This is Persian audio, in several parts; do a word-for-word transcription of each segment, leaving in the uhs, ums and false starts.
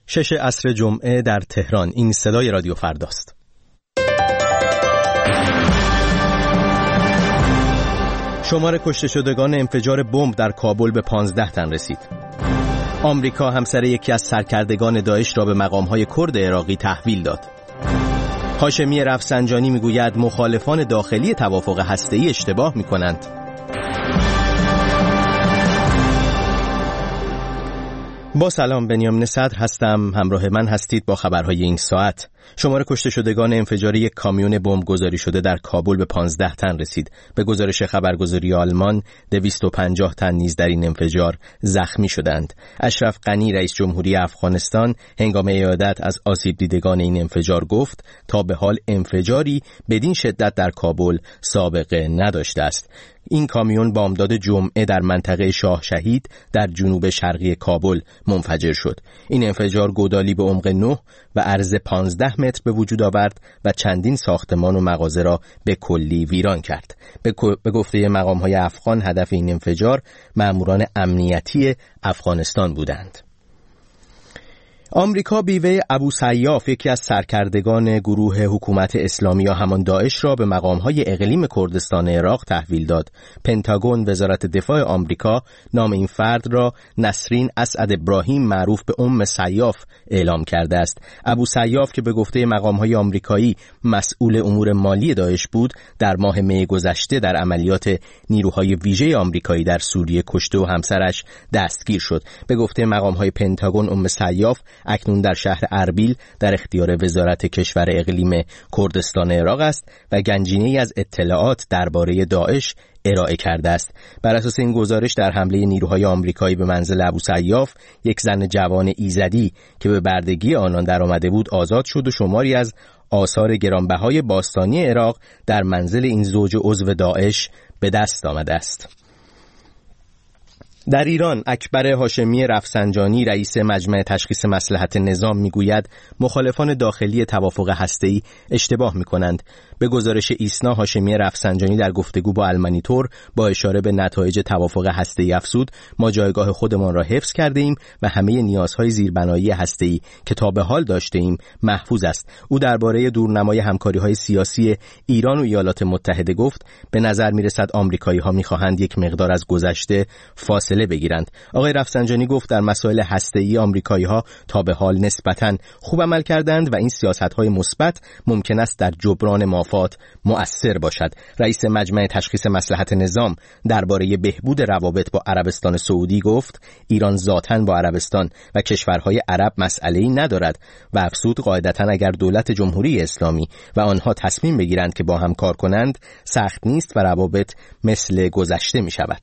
شش عصر جمعه در تهران. این صدای رادیو فرداست. شمار کشته شدگان انفجار بمب در کابل به پانزده تن رسید. آمریکا همسر یکی از سرکردگان داعش را به مقام‌های کرد عراقی تحویل داد. هاشمی رفسنجانی میگوید مخالفان داخلی توافق هسته‌ای اشتباه می‌کنند. با سلام، بنیامین صدر هستم. همراه من هستید با خبرهای این ساعت. شمار کشته شدگان انفجار یک کامیون بمب گذاری شده در کابل به پانزده تن رسید. به گزارش خبرگزاری آلمان دویست و پنجاه تن نیز در این انفجار زخمی شدند. اشرف غنی رئیس جمهوری افغانستان هنگام عیادت از آسیب دیدگان این انفجار گفت تا به حال انفجاری بدین شدت در کابل سابقه نداشته است. این کامیون بامداد جمعه در منطقه شاه شهید در جنوب شرقی کابل منفجر شد. این انفجار گودالی به عمق نه و عرض پانزده متر به وجود آورد و چندین ساختمان و مغازه را به کلی ویران کرد. به گفته مقام‌های افغان هدف این انفجار ماموران امنیتی افغانستان بودند. آمریکا بیوه ابو سیاف، یکی از سرکردگان گروه حکومت اسلامی یا همان داعش، را به مقام‌های اقلیم کردستان عراق تحویل داد. پنتاگون، وزارت دفاع آمریکا، نام این فرد را نسرین اسعد ابراهیم معروف به ام سیاف اعلام کرده است. ابو سیاف که به گفته مقام‌های آمریکایی مسئول امور مالی داعش بود، در ماه می گذشته در عملیات نیروهای ویژه آمریکایی در سوریه کشته و همسرش دستگیر شد. به گفته مقام‌های پنتاگون ام سیاف اکنون در شهر اربیل در اختیار وزارت کشور اقلیم کردستان عراق است و گنجینه‌ای از اطلاعات درباره داعش ارائه کرده است. بر اساس این گزارش در حمله نیروهای آمریکایی به منزل ابو سیاف، یک زن جوان ایزدی که به بردگی آنان در آمده بود آزاد شد و شماری از آثار گرانبهای باستانی عراق در منزل این زوج عضو داعش به دست آمده است. در ایران اکبر هاشمی رفسنجانی رئیس مجمع تشخیص مصلحت نظام میگوید مخالفان داخلی توافق هسته‌ای اشتباه میکنند. به گزارش ایسنا، هاشمی رفسنجانی در گفتگو با المانیتور با اشاره به نتایج توافق هسته‌ای افزود ما جایگاه خودمان را حفظ کرده ایم و همه نیازهای زیربنایی هسته‌ای که تا به حال داشته ایم محفوظ است. او درباره دورنمای همکاری‌های سیاسی ایران و ایالات متحده گفت به نظر میرسد آمریکایی‌ها می‌خواهند یک مقدار از گذشته فاصله بگیرند. آقای رفسنجانی گفت در مسائل هسته‌ای آمریکایی‌ها تا به حال نسبتاً خوب عمل کردند و این سیاست‌های مثبت ممکن است در جبران مفاهمات مؤثر باشد. رئیس مجمع تشخیص مصلحت نظام درباره بهبود روابط با عربستان سعودی گفت ایران ذاتاً با عربستان و کشورهای عرب مسئله‌ای ندارد و افزود قاعدتاً اگر دولت جمهوری اسلامی و آنها تصمیم بگیرند که با هم کار کنند سخت نیست و روابط مثل گذشته می‌شود.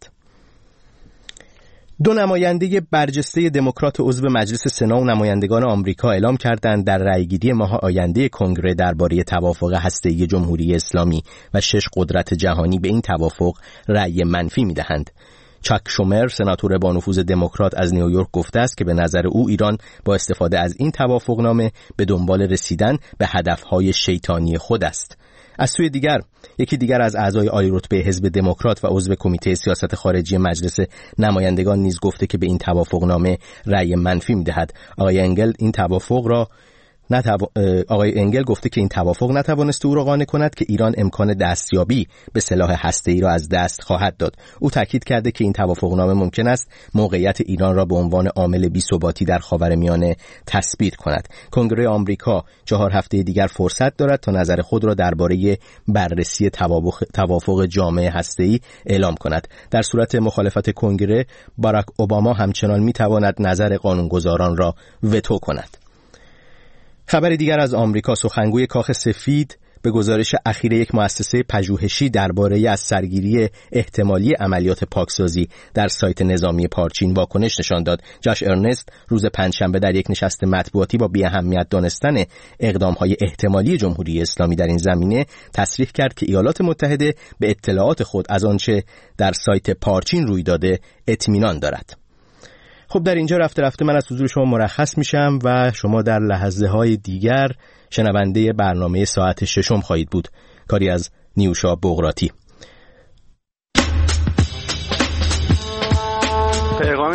دو نماینده برجسته دموکرات عضو مجلس سنا و نمایندگان آمریکا اعلام کردند در رأیگیری ماه آینده کنگره درباره توافق هسته‌ای جمهوری اسلامی و شش قدرت جهانی به این توافق رأی منفی می‌دهند. چاک شومر، سناتور با نفوذ دموکرات از نیویورک، گفته است که به نظر او ایران با استفاده از این توافقنامه به دنبال رسیدن به هدف‌های شیطانی خود است. از سوی دیگر، یکی دیگر از اعضای عالی رتبه حزب دموکرات و عضو کمیته سیاست خارجی مجلس نمایندگان نیز گفته که به این توافقنامه رأی منفی می‌دهد. آقای انگل این توافق را نتو... آقای انگل گفته که این توافق نتوانسته او را قانع کند که ایران امکان دستیابی به سلاح هسته‌ای را از دست خواهد داد. او تاکید کرده که این توافقنامه ممکن است موقعیت ایران را به عنوان عامل بی‌ثباتی در خاورمیانه تثبیت کند. کنگره آمریکا چهار هفته دیگر فرصت دارد تا نظر خود را درباره بررسی توافق, توافق جامع هسته‌ای اعلام کند. در صورت مخالفت کنگره، باراک اوباما همچنان می‌تواند نظر قانونگذاران را وتو کند. خبر دیگر از آمریکا، سخنگوی کاخ سفید به گزارش اخیر یک مؤسسه پژوهشی درباره از سرگیری احتمالی عملیات پاکسازی در سایت نظامی پارچین واکنش نشان داد. جاش ارنست روز پنجشنبه در یک نشست مطبوعاتی با بی‌اهمیت دانستن اقدام‌های احتمالی جمهوری اسلامی در این زمینه تصریح کرد که ایالات متحده به اطلاعات خود از آنچه در سایت پارچین روی داده اطمینان دارد. خب در اینجا رفته رفته من از حضور شما مرخص میشم و شما در لحظه های دیگر شنونده برنامه ساعت ششم خواهید بود. کاری از نیوشا بغراتی. پیغام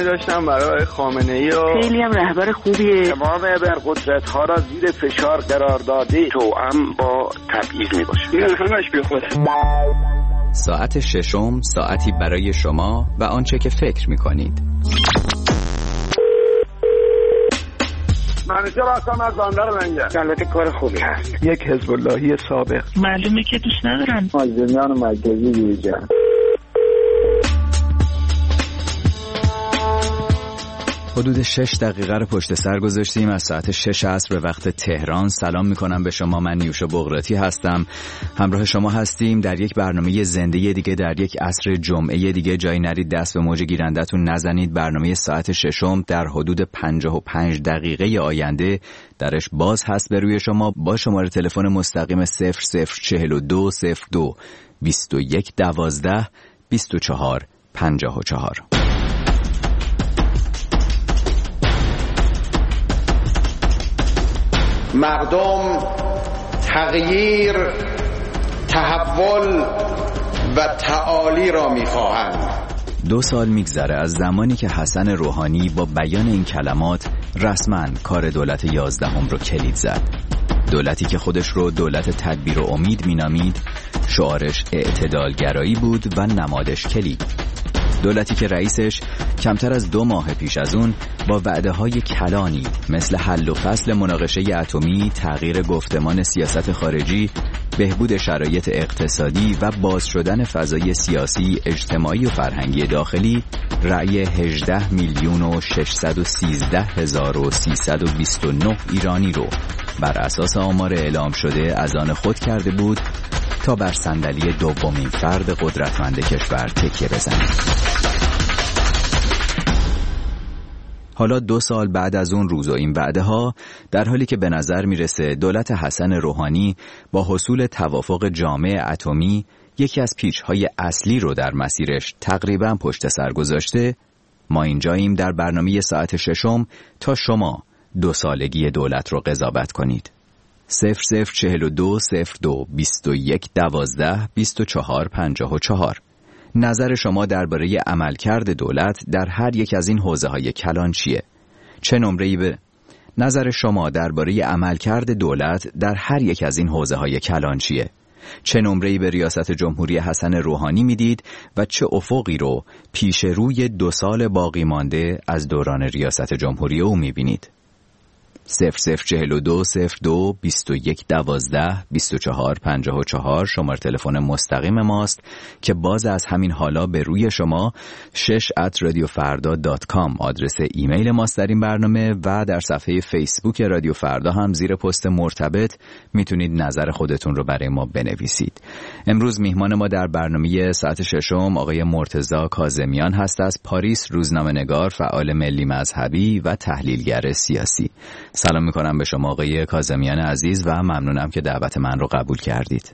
احترامی داشتم برای خامنه‌ای و خیلی هم رهبر خوبیه. تمام ابرقدرت‌ها را زیر فشار قرار داده، توأم با تبعیض میباشه. این همش بیخوده. ساعت ششم، ساعتی برای شما و آنچه که فکر می‌کنید. منیجر هستم از بندر لنگر. البته کار خوبی هست. یک حزب اللهی سابق. معلومه که دوست ندارن. مازنیان مرکزی دیجا. حدود شش دقیقه رو پشت سر گذاشتیم از ساعت شش عصر به وقت تهران. سلام میکنم به شما، من نیوشا بغراتی هستم. همراه شما هستیم در یک برنامه زنده دیگه، در یک عصر جمعه دیگه. جایی نرید دست به موج گیرندتون نزنید. برنامه ساعت ششم در حدود پنجاه و پنج دقیقه آینده درش باز هست به روی شما با شماره تلفن مستقیم صفر صفر چهل و دو صفر دو بیست و یک دوازده بیست و چهار پنجاه و چهار. مردم تغییر، تحول و تعالی را می‌خواهند. دو سال میگذره از زمانی که حسن روحانی با بیان این کلمات رسما کار دولت یازدهم رو کلید زد. دولتی که خودش رو دولت تدبیر و امید مینامید، شعارش اعتدالگرایی بود و نمادش کلید. دولتی که رئیسش کمتر از دو ماه پیش از اون با وعده‌های کلانی مثل حل و فصل مناقشه اتمی، تغییر گفتمان سیاست خارجی، بهبود شرایط اقتصادی و باز شدن فضای سیاسی، اجتماعی و فرهنگی داخلی رأی هجده میلیون و ششصد و سیزده هزار و سیصد و بیست و نه ایرانی رو بر اساس آمار اعلام شده از آن خود کرده بود تا بر صندلی دومین فرد قدرتمند کشور تکیه بزند. حالا دو سال بعد از اون روز و این وعده ها، در حالی که به نظر میرسه دولت حسن روحانی با حصول توافق جامع اتمی یکی از پیچ‌های اصلی رو در مسیرش تقریباً پشت سر گذاشته، ما اینجاییم در برنامه ساعت ششم تا شما دو سالگی دولت رو قضاوت کنید. صفر صفر چهل و دو صفر دو بیست و یک دوازده بیست و چهار پنجاه و چهار. نظر شما درباره عملکرد دولت در هر یک از این حوزه‌های کلان چیه؟ چه نمره‌ای به نظر شما درباره عملکرد دولت در هر یک از این حوزه‌های کلان چیه؟ چه نمره‌ای به ریاست جمهوری حسن روحانی میدید و چه افقی رو پیش روی دو سال باقی مانده از دوران ریاست جمهوری او میبینید؟ صفر صفر چهل و دو صفر دو بیست و یک دوازده بیست و چهار پنجاه و چهار شماره تلفن مستقیم ماست که باز از همین حالا به روی شما. شش ات رادیو فردا دات کام آدرس ایمیل ماست در این برنامه و در صفحه فیسبوک رادیو فردا هم زیر پست مرتبط میتونید نظر خودتون رو برای ما بنویسید. امروز میهمان ما در برنامه ساعت ششم آقای مرتضی کاظمیان هست از پاریس، روزنامه‌نگار، فعال ملی مذهبی و تحلیلگر سیاسی. سلام میکنم به شما آقای کاظمیان عزیز و ممنونم که دعوت من رو قبول کردید.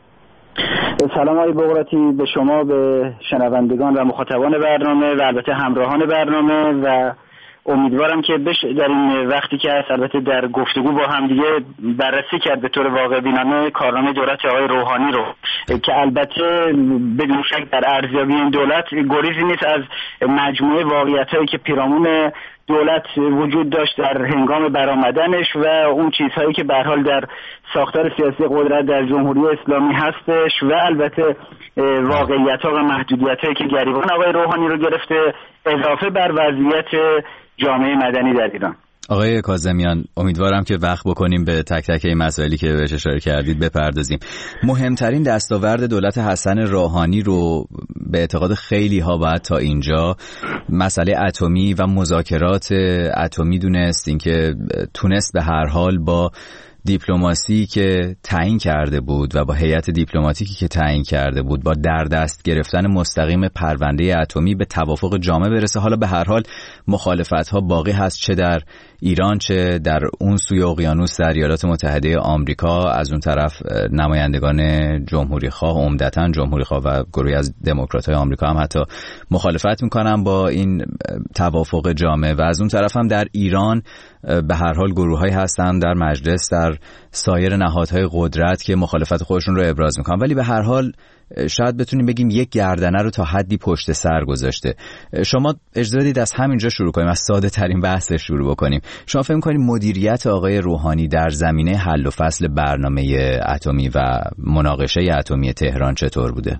سلام آقای بغراتی، به شما، به شنوندگان و مخاطبان برنامه و البته همراهان برنامه و امیدوارم که بش در این وقتی که البته در گفتگو با هم دیگه بررسی کرد به طور واقع بینانه کارنامه دولت آقای روحانی رو که البته بدون شک در ارزیابی این دولت گریزی نیست از مجموعه واقعیتایی که پیرامون دولت وجود داشت در هنگام برآمدنش و اون چیزهایی که به هر حال در ساختار سیاسی قدرت در جمهوری اسلامی هستش و البته واقعیت‌ها و محدودیت‌هایی که گریبان آقای روحانی رو گرفته، اضافه بر وضعیت جامعه مدنی در ایران. آقای کاظمیان، امیدوارم که وقت بکنیم به تک تک این مسائلی که بهش اشاره کردید بپردازیم. مهمترین دستاورد دولت حسن روحانی رو به اعتقاد خیلی ها باید تا اینجا مسئله اتمی و مذاکرات اتمی دونست، این که تونست به هر حال با دیپلماسی که تعیین کرده بود و با هیئت دیپلماتیکی که تعیین کرده بود با در دست گرفتن مستقیم پرونده اتمی به توافق جامع برسه. حالا به هر حال مخالفت‌ها باقی هست، چه در ایران چه در اون سوی اقیانوس در ایالات متحده آمریکا. از اون طرف نمایندگان جمهوری خواه، عمدتاً جمهوری خواه و گروهی از دموکرات‌های آمریکا هم حتی مخالفت میکنن با این توافق جامع و از اون طرف هم در ایران به هر حال گروه‌هایی هستن در مجلس، در سایر نهادهای قدرت که مخالفت خودشون رو ابراز میکنن، ولی به هر حال شاید بتونیم بگیم یک گردنه رو تا حدی پشت سر گذاشته. شما اجازه بدید از همینجا شروع کنیم، از ساده ترین بحث شروع بکنیم. شما فکر می‌کنید مدیریت آقای روحانی در زمینه حل و فصل برنامه اتمی و مناقشه اتمی تهران چطور بوده؟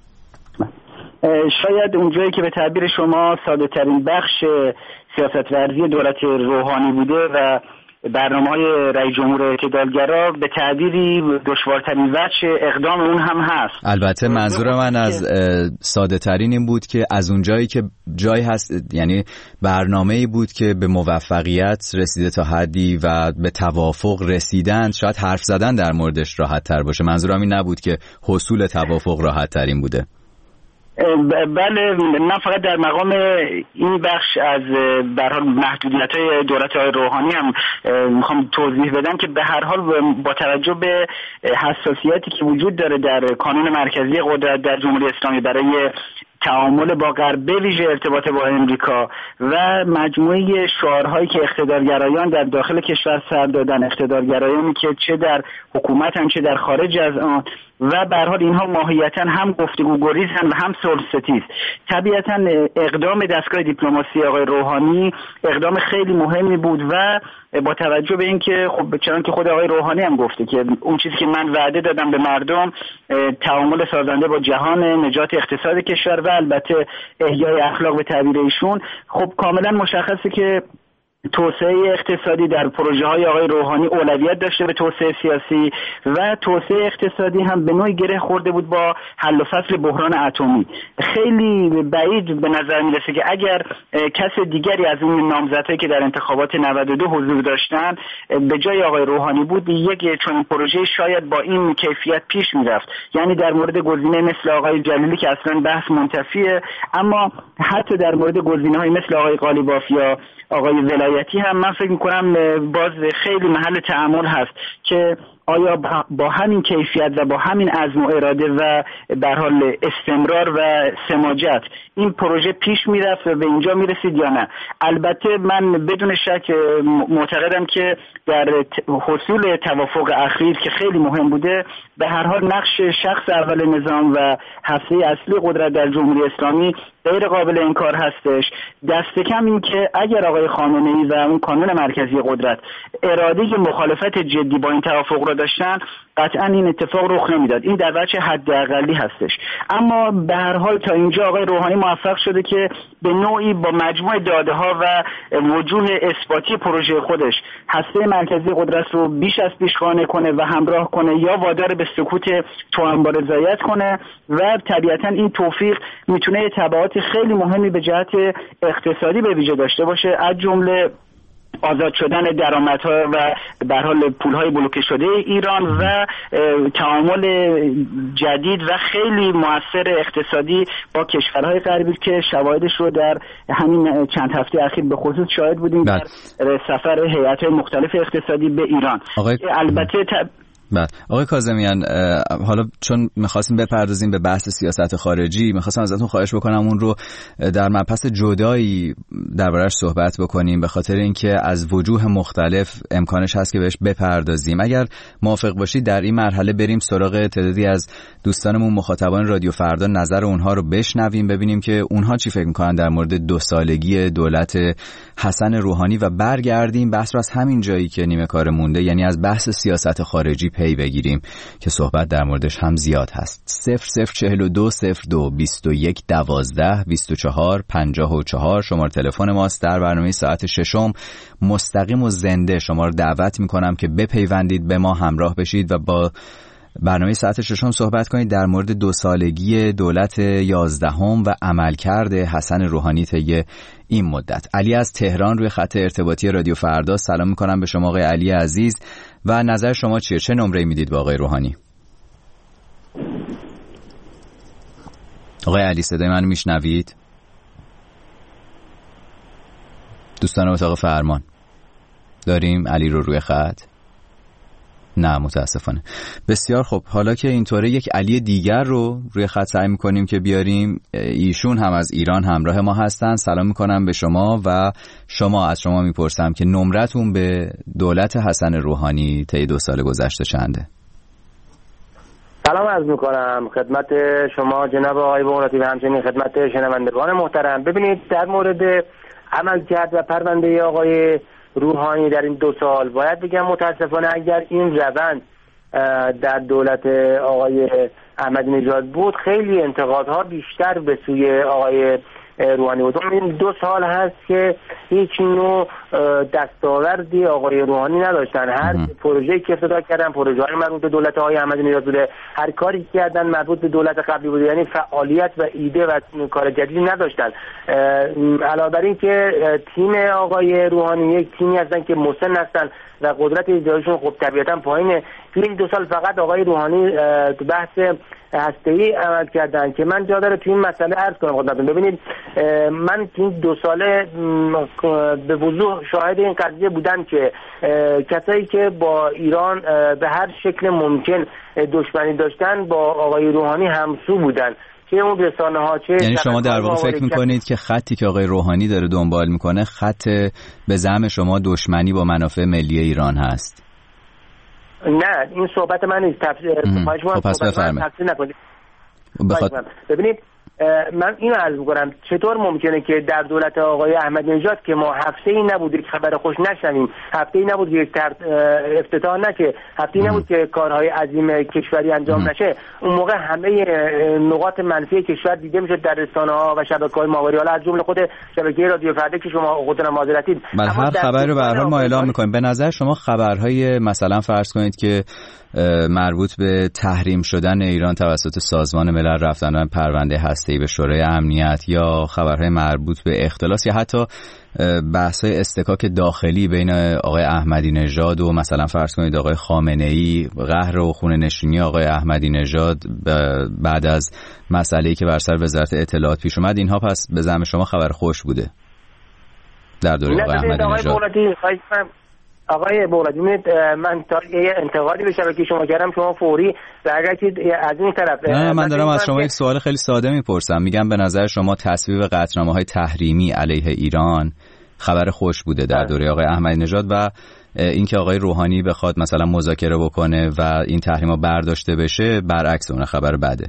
شاید اونجایی که به تعبیر شما ساده ترین بخش سیاست ورزی دولت روحانی بوده و برنامه‌های رئیس جمهور اعتدالگرا به تعبیری دشوارترین وجه اقدام اون هم هست. البته منظور من از ساده ترین این بود که از اونجایی که جایی هست، یعنی برنامه‌ای بود که به موفقیت رسیده تا حدی و به توافق رسیدن، شاید حرف زدن در موردش راحت تر باشه. منظورم این نبود که حصول توافق راحت ترین بوده. بله، من فقط در مقام این بخش از به هر حال محدودیت‌های دولت آقای روحانی هم میخوام توضیح بدم که به هر حال با توجه به حساسیتی که وجود داره در کانون مرکزی قدرت در جمهوری اسلامی برای تعامل با غرب، به ویژه ارتباط با امریکا و مجموعه شعارهایی که اقتدارگرایان در داخل کشور سر دادن، اقتدارگرایانی که چه در حکومتن چه در خارج از آن، و به هر حال اینها ماهیتاً هم گفتگو گریزن و هم صلح ستیز. طبیعتاً اقدام دستگاه دیپلماسی آقای روحانی اقدام خیلی مهمی بود و با توجه به اینکه خب چون که خود آقای روحانی هم گفته که اون چیزی که من وعده دادم به مردم، تعامل سازنده با جهان، نجات اقتصاد کشور و البته احیای اخلاق به تعبیر ایشون، خب کاملا مشخصه که توسعه اقتصادی در پروژه های آقای روحانی اولویت داشته به توسعه سیاسی و توسعه اقتصادی هم به نوعی گره خورده بود با حل و فصل بحران اتمی. خیلی بعید به نظر میرسه که اگر کس دیگری از اون نامزدهایی که در انتخابات نود و دو حضور داشتن به جای آقای روحانی بود، یک چنین پروژه شاید با این کیفیت پیش میرفت. یعنی در مورد گزینه مثل آقای جلیلی که اصلا بحث منتفیه، اما حتی در مورد گزینه‌های مثل آقای قالیباف یا آقای ولایتی هم من فکر میکنم باز خیلی محل تأمل هست که آیا با همین کیفیت و با همین عزم و اراده و به هر حال استمرار و سماجت این پروژه پیش میرفت و به اینجا میرسید یا نه. البته من بدون شک معتقدم که در حصول توافق اخیر که خیلی مهم بوده، به هر حال نقش شخص اول نظام و هسته اصلی قدرت در جمهوری اسلامی غیر قابل انکار هستش. دست کم این که اگر آقای خامنه‌ای و اون کانون مرکزی قدرت اراده مخالفت جدی با این توافق را داشتن، قطعا این اتفاق رخ نمیداد. این در وجه حداقلی هستش. اما به هر حال تا اینجا آقای روحانی موفق شده که به نوعی با مجموع داده ها و وجوه اثباتی پروژه خودش هسته مرکزی قدرت رو بیش از پیش قانع کنه و همراه کنه یا وادار به سکوت توأم رضایت کنه و طبیعتا این توفیق میتونه تبعات خیلی مهمی به جهت اقتصادی به ویژه داشته باشه، از جمله آزاد شدن درآمدها و به هر حال پولهای بلوکه شده ایران و تعامل جدید و خیلی مؤثر اقتصادی با کشورهای غربی که شواهدش رو در همین چند هفته اخیر به خصوص شاهد بودیم در سفر هیئت‌های مختلف اقتصادی به ایران. البته ت... بله آقای کاظمیان، حالا چون می‌خواستیم بپردازیم به بحث سیاست خارجی، می‌خواستم ازتون خواهش بکنم اون رو در مبحث جدایی درباره‌اش صحبت بکنیم، به خاطر اینکه از وجوه مختلف امکانش هست که بهش بپردازیم. اگر موافق باشید در این مرحله بریم سراغ تعدادی از دوستانمون مخاطبان رادیو فردا، نظر اونها رو بشنویم، ببینیم که اونها چی فکر می‌کنن در مورد دو سالگی دولت حسن روحانی و برگردیم بحث رو از همین جایی که نیمه کار مونده، یعنی از بحث سیاست خارجی پی بگیریم که صحبت در موردش هم زیاد هست. صفر صفر چهل و دو صفر دو بیست و یک دوازده بیست و چهار پنجاه و چهار شماره تلفن ماست. در برنامه ساعت ششم مستقیم و زنده شما رو دعوت میکنم که بپیوندید به ما، همراه بشید و با برنامه ساعت ششم صحبت کنید در مورد دو سالگی دولت یازدهم و عملکرد حسن روحانی طی این مدت. علی از تهران روی خط ارتباطی رادیو فردا. سلام میکنم به شما آقای علی عزیز و نظر شما چیه؟ چه نمره میدید با آقای روحانی؟ آقای علی صدای منو میشنوید؟ دوستان اتاق فرمان داریم علی رو روی خط؟ نه متاسفانه. بسیار خب، حالا که اینطوره یک علی دیگر رو روی خط سعی میکنیم که بیاریم. ایشون هم از ایران همراه ما هستن. سلام میکنم به شما و شما از شما میپرسم که نمرتون به دولت حسن روحانی طی دو سال گذشته چنده؟ سلام عرض میکنم خدمت شما جناب آقای بغراتی و همچنین خدمت شنوندگان محترم. ببینید، در مورد عملکرد و پرونده آقای روحانی در این دو سال باید بگم متاسفانه اگر این روند در دولت آقای احمدی نژاد بود، خیلی انتقادها بیشتر به سوی آقای روحانی بود. این دو سال هست که هیچ نوع دستاوردی آقای روحانی نداشتن. هر پروژه‌ای که افتتاح کردن پروژه‌های مربوط به دولت آقای احمدی نژاد بوده، هر کاری که کردن مربوط به دولت قبلی بوده، یعنی فعالیت و ایده و کار جدیدی نداشتن. علاوه بر این که تیم آقای روحانی یک تیمی هستن که مسن هستن و قدرت اجرایشون خب طبیعتا پایینه. تو این دو سال فقط آقای روحانی تو بحث هسته‌ای عمل کردن که من جا داره تو این مسئله عرض کنم خدمتتون. ببینید، من تو این دو ساله به وضوح شاهد این قضیه بودم که کسایی که با ایران به هر شکل ممکن دشمنی داشتن با آقای روحانی همسو بودن، چه اون رسانه ها چه. یعنی شما در واقع فکر میکنید که خطی که آقای روحانی داره دنبال میکنه خط به زعم شما دشمنی با منافع ملی ایران هست؟ نه، این صحبت من نیست. خواهش می‌کنم پس بفرمایید. بخواد... ببینید، من اینو عرض می‌کنم چطور ممکنه که در دولت آقای احمدی نژاد که ما هفته‌ای نبود یک خبر خوش نشنویم، هفته‌ای نبود یک تر... افتتاح نشه، هفته‌ای نبود که کارهای عظیم کشوری انجام ام. نشه، اون موقع همه نقاط منفی کشور دیده میشد در رسانه‌ها و شبکه‌های ماهواری، حالا از جمله خود شبکه رادیو فردا که شما خودتون معذرتید. بله، هر خبری رو به هر حال ما اعلام می‌کنیم. به نظر شما خبرهای مثلا فرض کنید که مربوط به تحریم شدن ایران توسط سازمان ملل، رفتن پرونده هسته‌ای به شورای امنیت، یا خبرهای مربوط به اختلاس، یا حتی بحث‌های استکاک داخلی بین آقای احمدی نژاد و مثلا فرض کنید آقای خامنه‌ای، قهر و خونه‌نشینی آقای احمدی نژاد بعد از مسئله‌ای که بر سر وزارت اطلاعات پیش اومد، اینها پس به زعم شما خبر خوش بوده در دوره آقای احمدی نژاد؟ آقای بغراتی، من تا یه انتقادی به شبکه شما کردم، شما فوری برگردید از این طرف. نه، من دارم از شما یک سوال خیلی ساده میپرسم. میگم به نظر شما تصویب قطعنامه‌های تحریمی علیه ایران خبر خوش بوده در دوره آقای احمدی نژاد، و اینکه آقای روحانی بخواد مثلا مذاکره بکنه و این تحریم‌ها برداشته بشه برعکس اون خبر بده؟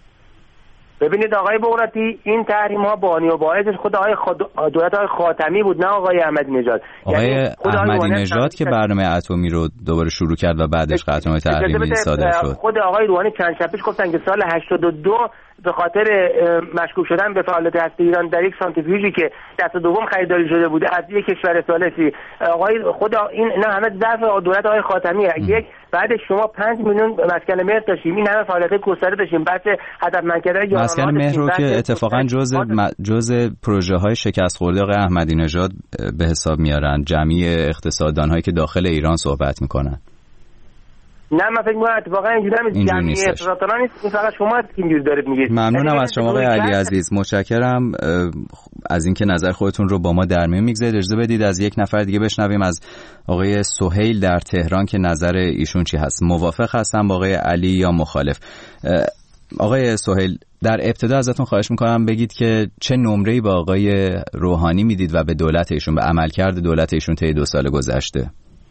ببینید آقای بغراتی، این تحریم ها بانی و باعثش خود آقای خود... دولت آقای خاتمی بود، نه آقای احمدی نژاد. آقای یعنی احمدی نژاد که برنامه اتمی رو دوباره شروع کرد و بعدش قطعنامه تحریمی صادر شد. خود آقای روحانی چند شب پیش گفتن که سال هشتاد و دو به خاطر مشکوک شدن به فعالیت هسته ایران در یک سانتریفیوژی که دست دوم خریداری شده بوده از یک کشور ثالثی، آقای خود این نه همه ضعف دولت آقای خاتمیه. یک بعد شما پنج میلیون مسکن مهر داشتیم، این همه فعالیت گسترده داشتیم، بعد هدفمند کردن مسکن مهر رو که اتفاقا جزء جزء پروژه های شکست خورده آقای احمدی نژاد به حساب میارن، جمعی اقتصاددان هایی که داخل ایران صحبت میکنن. نه، من فکر می‌کنم اتفاقا اینجوری نیست، جمعی اقتصاددان نیست، این فقط شما اینجوری دارید میگید. ممنونم از شما آقای علی عزیز، متشکرم از اینکه نظر خودتون رو با ما در میون میگذارید. اجازه بدید از یک نفر دیگه بشنویم، از آقای سهیل در تهران که نظر ایشون چی هست. موافق هستن با آقای علی یا مخالف؟ آقای سهیل، در ابتدا ازتون خواهش میکنم بگید که چه نمره‌ای با آقای روحانی میدید و به دولت ایشون، به عملکرد دولت ایشون طی دو سال گذشته.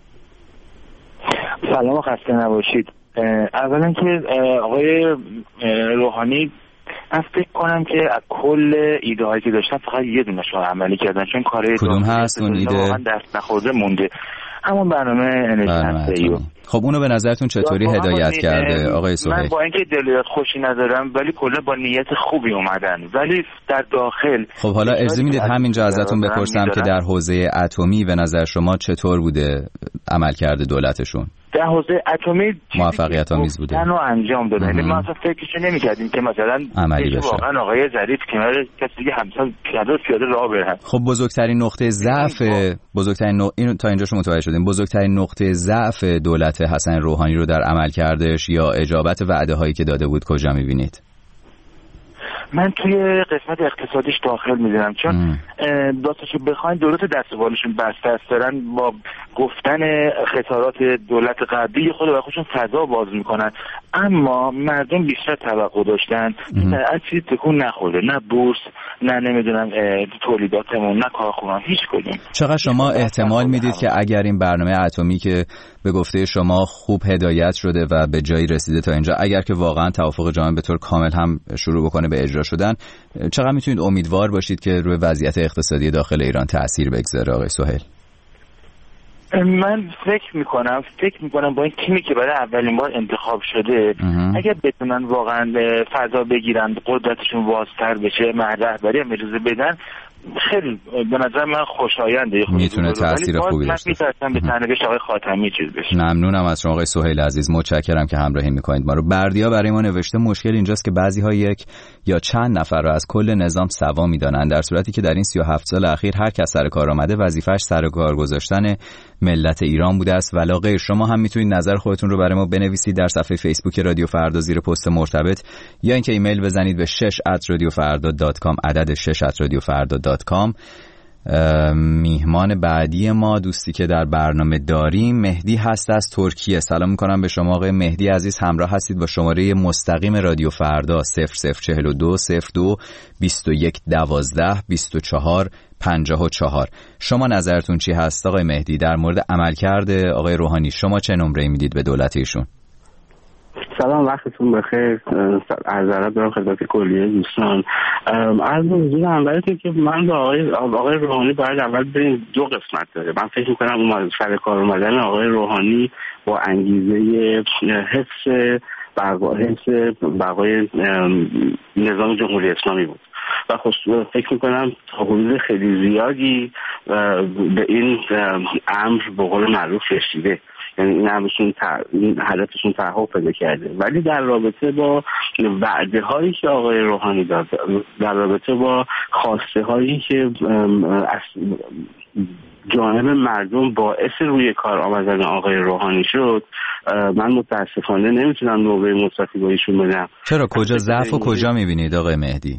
سلام و خسته نباشید. اولا که آقای روحانی من فکر کنم که از کل ایده هایی که داشتن فقط یه دونه شو عملی کردن، چون کارهای کدوم هست اون ایده؟ واقعا دست نخورده مونده، همون برنامه انرژی. خب اونو به نظرتون چطوری هدایت کرده آقای سهیل؟ من با اینکه دلیل خوشی ندارم ولی کلا با نیت خوبی اومدن، ولی در داخل. خب حالا اجازه میدید همینجا ازتون بپرسم که در حوزه اتمی به نظر شما چطور بوده عملکرد دولتشون؟ در حوزه اتمی موفقیت آمیز بوده. منو انجام دادن. یعنی ما اصلا فکرشو نمی‌کردیم که مثلا عملی بشه. واقعا آقای ظریف کنار کسی دیگه همسال پیاده پیاده راه برن. خب بزرگترین نقطه ضعف بزرگترین نق... اینو تا اینجا شما متوجه شدیم، بزرگترین نقطه ضعف دولت حسن روحانی رو در عملکردش یا اجابت وعده هایی که داده بود کجا می‌بینید؟ من توی قسمت اقتصادیش داخل میدونم، چون داستشو بخواین دولت دست و بالشون بسته است، دارن با گفتن خسارات دولت قبلی خود و خودشون فضا باز میکنن، اما مردم بیشتر توقع داشتن از چیزی تکون نخورده، نه بورس، نه نمیدونم تولیداتمون، نه کارخونه‌ها، هیچ کدوم. چقدر شما احتمال میدید که اگر این برنامه اتمی که به گفته شما خوب هدایت شده و به جایی رسیده تا اینجا، اگر که واقعا توافق جامعه به طور کامل هم شروع بکنه به اجرا شدن، چقدر میتونید امیدوار باشید که روی وضعیت اقتصادی داخل ایران تأثیر بگذاره آقای سهیل؟ من فکر میکنم فکر میکنم با این تیمی که برای اولین بار انتخاب شده اگر بتونن واقعا فضا بگیرن، قدرتشون وازتر بشه، رهبری هم اجازه بدن، خیلی به نظر من خوشاینده، میتونه تاثیر خوبی داشته باشه. من میترسم به سرنوشت آقای خاتمی چیز بشه. ممنونم از شما آقای سهیل عزیز، متشکرم که همراهی میکنید ما رو. بردیا برای ما نوشته مشکل اینجاست که بعضی ها یک یا چند نفر را از کل نظام سوا میدانند، در صورتی که در این سی و هفت سال اخیر هر کس سر کار آمده وظیفه‌اش سر کار گذاشتن ملت ایران بوده است ولا غیر. شما هم میتونید نظر خودتون رو برای ما بنویسید در صفحه فیسبوک رادیو فردا زیر پست مرتبط، یا اینکه ایمیل بزنید به شش ات رادیو فردا دات کام، عدد شش ات رادیو فردا دات کام. میهمان بعدی ما دوستی که در برنامه داریم مهدی هست از ترکیه. سلام میکنم به شما آقای مهدی عزیز، همراه هستید با شماره مستقیم رادیو فردا صفر صفر چهل و دو صفر دو بیست و یک دوازده بیست و چهار پنجاه و چهار. شما نظرتون چی هست آقای مهدی در مورد عملکرد آقای روحانی؟ شما چه نمره میدید به دولت ایشون؟ سلام، وقتتون بخیر. عرض ادب دارم خدمت کلیه دوستان. عرض حضور اولتون که من با آقای آقای روحانی باید اول بریم، دو قسمت داره. من فکر می‌کنم اون سر کار اومدن آقای روحانی با انگیزه حفظ بقای حفظ بقای نظام جمهوری اسلامی بود و خصوصا فکر میکنم تا حدود خیلی زیادی به این امر به قول معروف رسیده، یعنی این امرشون این هدفشون تحقق پیدا کرده. ولی در رابطه با وعده هایی که آقای روحانی داد، در رابطه با خواسته هایی که از جانب مردم باعث روی کار آمدن آقای روحانی شد، من متاسفانه نمیتونم نوبه مثبتی با ایشون بدم. چرا؟ کجا ضعف و کجا میبینید آقای مهدی؟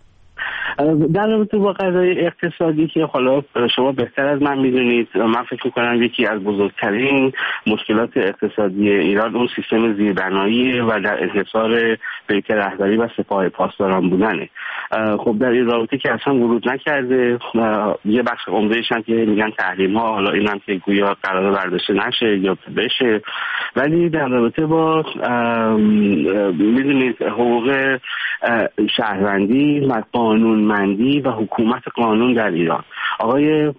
در رابطه با قضای اقتصادی که حالا شما بهتر از من میدونید، من فکر میکنم یکی از بزرگترین مشکلات اقتصادی ایران اون سیستم زیربنایی و در انحصار بیت رهبری و سپاه پاسداران بودنه. خب در این رابطه که اصلا ورود نکرده، یه بخش عمده‌اش هم که میگن تحریم ها، حالا اینم که گویا قرار برداشته نشه یا بشه، ولی در رابطه با میدونید حقوق شهروندی و قانونمندی و حکومت قانون در ایران، آقای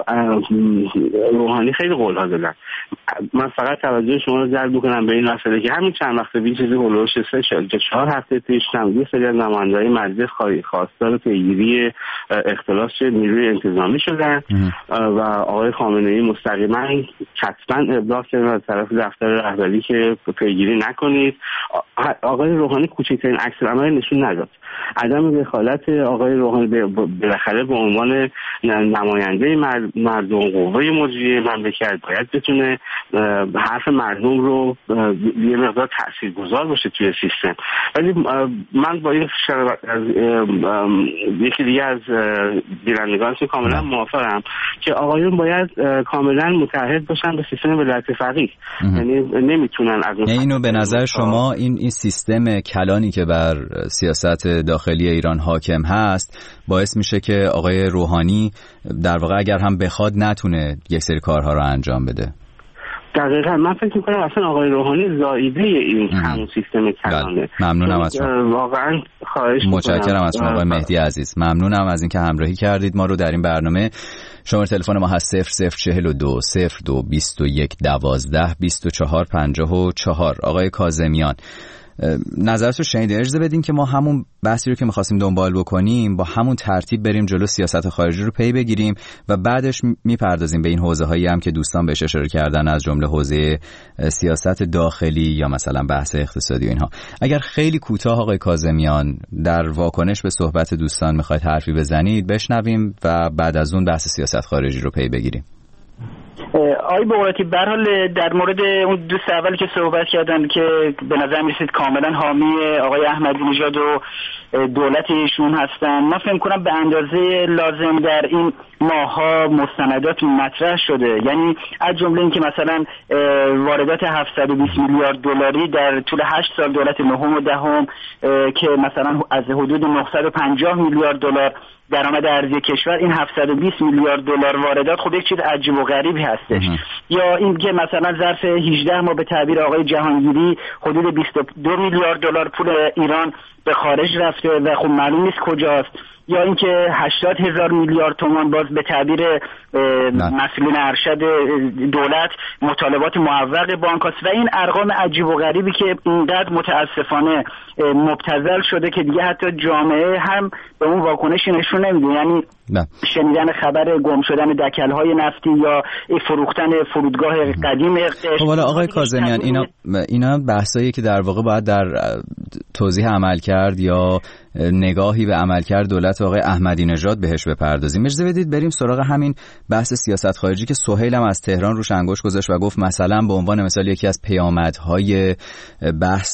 روحانی خیلی قول‌ها دادن. من فقط توجه شما رو جلب می‌کنم به این مسئله که همین چند وقت پیش چیزی هولوش سه تا چهار هفته پیش یه سری از نمایندگان مجلس خواستار پیگیری اختلاس نیروی انتظامی شدن و آقای خامنه‌ای مستقیما حتما ابلاغ کردن از طرف دفتر رهبری که پیگیری نکنید. آقای روحانی کوچکترین عکس‌العمل نشون نداد. عدم دخالت آقای روحانی بالاخره به عنوان نماینده مردم، قوه مجریه مملکت، باید بتونه حرف مردم رو یه مقدار تاثیرگذار باشه توی سیستم. ولی من با این از یکی دیگه از گیرندگانشون کاملا موافقم که آقایون باید کاملا متحد باشن به سیستم ولایت فقیه، یعنی نمیتونن از اینو به نظر شما این این سیستم کلانی که بر سیاست داخلی ایران حاکم هست باعث میشه که آقای روحانی در واقع اگر هم بخواد نتونه یک سری کارها رو انجام بده؟ دقیقا من فکر میکنم اصلا آقای روحانی زائیده این همون سیستم کلانه. ممنونم از شما، واقعا خواهش میکنم. متشکرم از شما آقای مهدی عزیز، ممنونم از اینکه همراهی کردید ما رو در این برنامه. شماره تلفن ما هست صفر صفر چهل و دو صفر دو بیست و یک دوازده بیست و چهار پنجاه و چهار. آقای کاظمیان نظرت رو شنیدین، اجازه بدین که ما همون بحثی رو که می‌خواستیم دنبال بکنیم با همون ترتیب بریم جلو، سیاست خارجی رو پی بگیریم و بعدش میپردازیم به این حوزه‌هایی هم که دوستان بهش اشاره کردن، از جمله حوزه سیاست داخلی یا مثلا بحث اقتصادی و اینها. اگر خیلی کوتاه آقای کاظمیان در واکنش به صحبت دوستان می‌خواید حرفی بزنید بشنویم و بعد از اون بحث سیاست خارجی رو پی بگیریم. آقای بغراتی به هر حال در مورد اون دوست اولی که صحبت کردن که به نظر می‌رسید کاملا حامی آقای احمدی نژاد و دولت ایشون هستن. من فکر کنم به اندازه لازم در این ماها مستندات مطرح شده، یعنی از جمله اینکه مثلا واردات هفتصد و بیست میلیارد دلاری در طول هشت سال دولت نهم و دهم که مثلا از حدود نهصد و پنجاه میلیارد دلار درآمد ارزی کشور، این هفتصد و بیست میلیارد دلار واردات خب یک چیز عجیب و غریبی هستش. یا این که مثلا ظرف هجده ماه به تعبیر آقای جهانگیری حدود بیست و دو میلیارد دلار پول ایران به خارج رفته و خب معلوم نیست کجاست. یا اینکه هشتاد هزار میلیارد تومان باز به تعبیر مسئولین ارشد دولت مطالبات معوق بانک است و این ارقام عجیب و غریبی که اینقدر متاسفانه مبتذل شده که دیگه حتی جامعه هم به اون واکنشی نشون نمیده. یعنی نه. شنیدن خبر گم شدن دکل‌های نفتی یا فروختن فرودگاه قدیم. خب حالا آقای کاظمیان، اینا اینا بحثایی که در واقع باید در توضیح عمل کرد یا نگاهی به عملکرد دولت آقای احمدی نژاد بهش بپردازیم. اجازه بدید بریم سراغ همین بحث سیاست خارجی که سهیل هم از تهران روش انگشت گذاشت و گفت مثلا به عنوان مثال یکی از پیامدهای بحث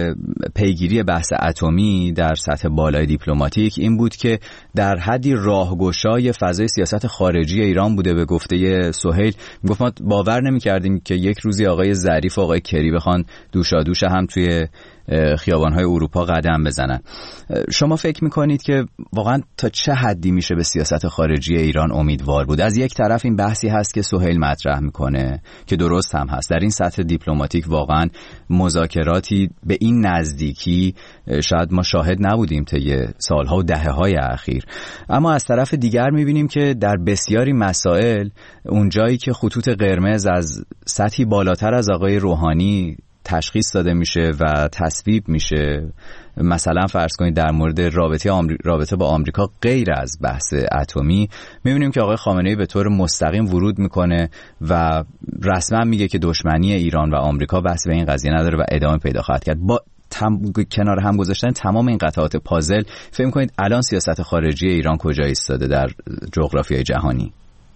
پیگیری بحث اتمی در سطح بالای دیپلماتیک این بود که در حدی راهگشای فضای سیاست خارجی ایران بوده. به گفته سهیل میگفت ما باور نمی‌کردیم که یک روزی آقای ظریف و آقای کری بخوان دوشادوش هم توی خیابان‌های اروپا قدم بزنن. شما فکر می‌کنید که واقعا تا چه حدی میشه به سیاست خارجی ایران امیدوار بود؟ از یک طرف این بحثی هست که سهیل مطرح می‌کنه که درست هم هست، در این سطح دیپلماتیک واقعا مذاکراتی به این نزدیکی شاید ما شاهد نبودیم طی سال‌ها و دهه‌های اخیر. اما از طرف دیگر می‌بینیم که در بسیاری مسائل اونجایی که خطوط قرمز از سطحی بالاتر از آقای روحانی تشخیص داده میشه و تصویب میشه، مثلا فرض کنید در مورد رابطه آمری... رابطه با آمریکا غیر از بحث اتمی، میبینیم که آقای خامنه‌ای به طور مستقیم ورود میکنه و رسما میگه که دشمنی ایران و آمریکا بحث به این قضیه نداره و ادامه پیدا خواهد کرد. با تم... کنار هم گذاشتن تمام این قطعات پازل، فکر کنید الان سیاست خارجی ایران کجا ایستاده در جغرافیای جهانی؟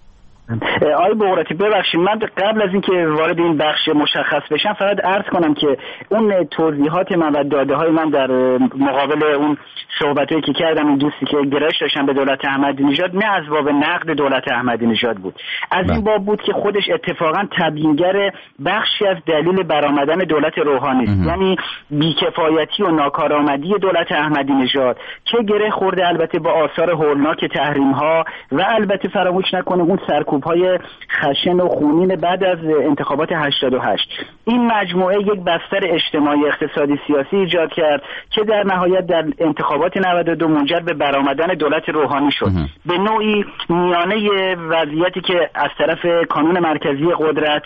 آقای بغراتی ببخشید، من قبل از اینکه وارد این بخش مشخص بشم فقط عرض کنم که اون توضیحات من و داده های من در مقابل اون صحبتایی که کردم، این دوستی که گرایش داشتن به دولت احمدی نژاد، نه از باب نقد دولت احمدی نژاد بود، از این باب بود که خودش اتفاقا تبیینگر بخشی از دلیل برآمدن دولت روحانی است. یعنی بیکفایتی و ناکارآمدی دولت احمدی نژاد که گره خورده البته با آثار هولناک تحریم ها و البته فراموش نکنه اون سرکوب‌های خشن و خونین بعد از انتخابات هشتاد و هشت. این مجموعه یک بستر اجتماعی اقتصادی سیاسی ایجاد کرد که در نهایت در انتخابات نود و دو منجر به برآمدن دولت روحانی شد. به نوعی میانه وضعیتی که از طرف کانون مرکزی قدرت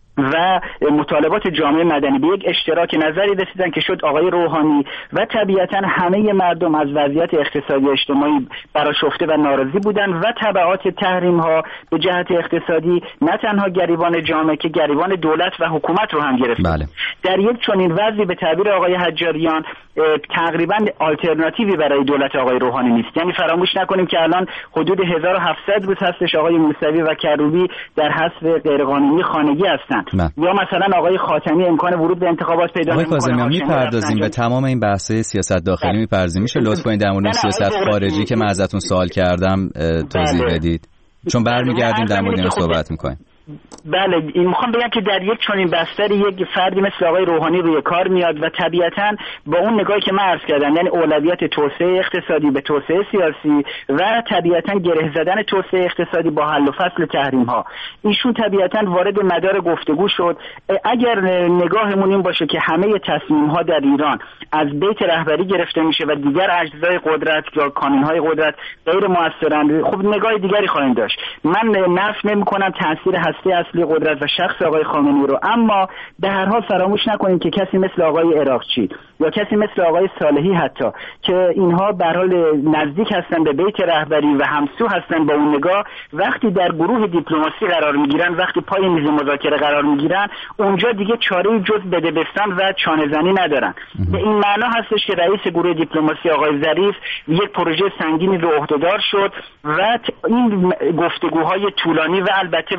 و مطالبات جامعه مدنی به یک اشتراک نظری رسیدن که شد آقای روحانی و طبیعتا همه مردم از وضعیت اقتصادی و اجتماعی برآشفته و ناراضی بودند و تبعات تحریم ها به جهت اقتصادی نه تنها گریبان جامعه که گریبان دولت و حکومت رو هم گرفت. بله. در یک چنین وضعی به تعبیر آقای حجاریان تقریبا آلترناتیوی برای دولت آقای روحانی نیست. یعنی فراموش نکنیم که الان حدود هزار و هفتصد روز هستش آقای موسوی و کروبی در حذف غیرقانونی خانگی هستند. نه. یا مثلا آقای خاتمی امکان ورود به انتخابات پیدا نمی‌کنه. آقای کاظمیان می‌پردازیم به تمام این بحث‌های سیاست داخلی می‌پردازیم. میشه لطف کنید در مورد سیاست خارجی که من ازتون سوال کردم توضیح بدید؟ چون برمیگردیم در مورد این صحبت می‌کنیم. بله، این میخوام بگم که در یک چنین بستری یک فردی مثل آقای روحانی روی کار میاد و طبیعتاً با اون نگاهی که من عرض کردم، یعنی اولویت توسعه اقتصادی به توسعه سیاسی و طبیعتاً گره زدن توسعه اقتصادی با حل و فصل تحریم ها، ایشون طبیعتاً وارد مدار گفتگو شد. اگر نگاهمون این باشه که همه تصمیم ها در ایران از بیت رهبری گرفته میشه و دیگر اجزای قدرت یا کانون های قدرت غیر موثرند، خب نگاه دیگری خواهیم داشت. من نفی نمی‌کنم تاثیر اصلی قدرت و شخص آقای خامنه‌ای رو، اما به هر حال فراموش نکنیم که کسی مثل آقای عراقچی یا کسی مثل آقای صالحی حتی که اینها به هر حال نزدیک هستن به بیت رهبری و همسو هستن با اون نگاه، وقتی در گروه دیپلماسی قرار میگیرن، وقتی پای میز مذاکره قرار میگیرن، اونجا دیگه چاره‌ای جز بدبستان و چانه‌زنی ندارن. به این معنا هستش که رئیس گروه دیپلماسی آقای ظریف یک پروژه سنگینی رو عهده‌دار شد و این گفتگوهای طولانی و البته واقعا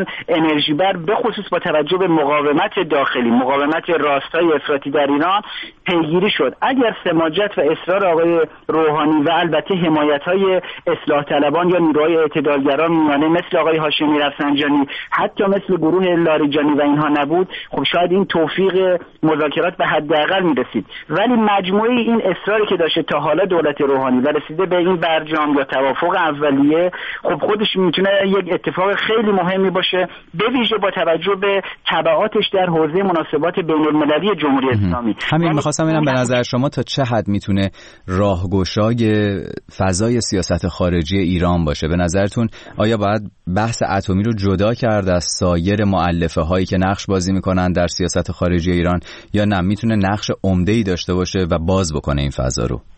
انرژی بر به خصوص با توجه به مقاومت داخلی، مقاومت راستای افراطی در ایران پیگیری شد. اگر سماجت و اصرار آقای روحانی و البته حمایت‌های اصلاح طلبان یا نیروهای اعتدالگرا میانه مثل آقای هاشمی رفسنجانی، حتی مثل گروه لاریجانی و اینها نبود، خب شاید این توفیق مذاکرات به حداقل میرسید. ولی مجموعه این اصراری که داشته تا حالا دولت روحانی و رسیده به این برجام یا توافق اولیه، خب خودش میتونه یک اتفاق خیلی مهمی باشه، به ویژه با توجه به تبعاتش در حوزه مناسبات بین‌المللی جمهوری اسلامی. همین می‌خواستم ببینم به نظر شما تا چه حد میتونه راهگشای فضای سیاست خارجی ایران باشه؟ به نظرتون آیا باید بحث اتمی رو جدا کرد از سایر مؤلفه هایی که نقش بازی میکنن در سیاست خارجی ایران، یا نه میتونه نقش عمده‌ای داشته باشه و باز بکنه این فضا رو؟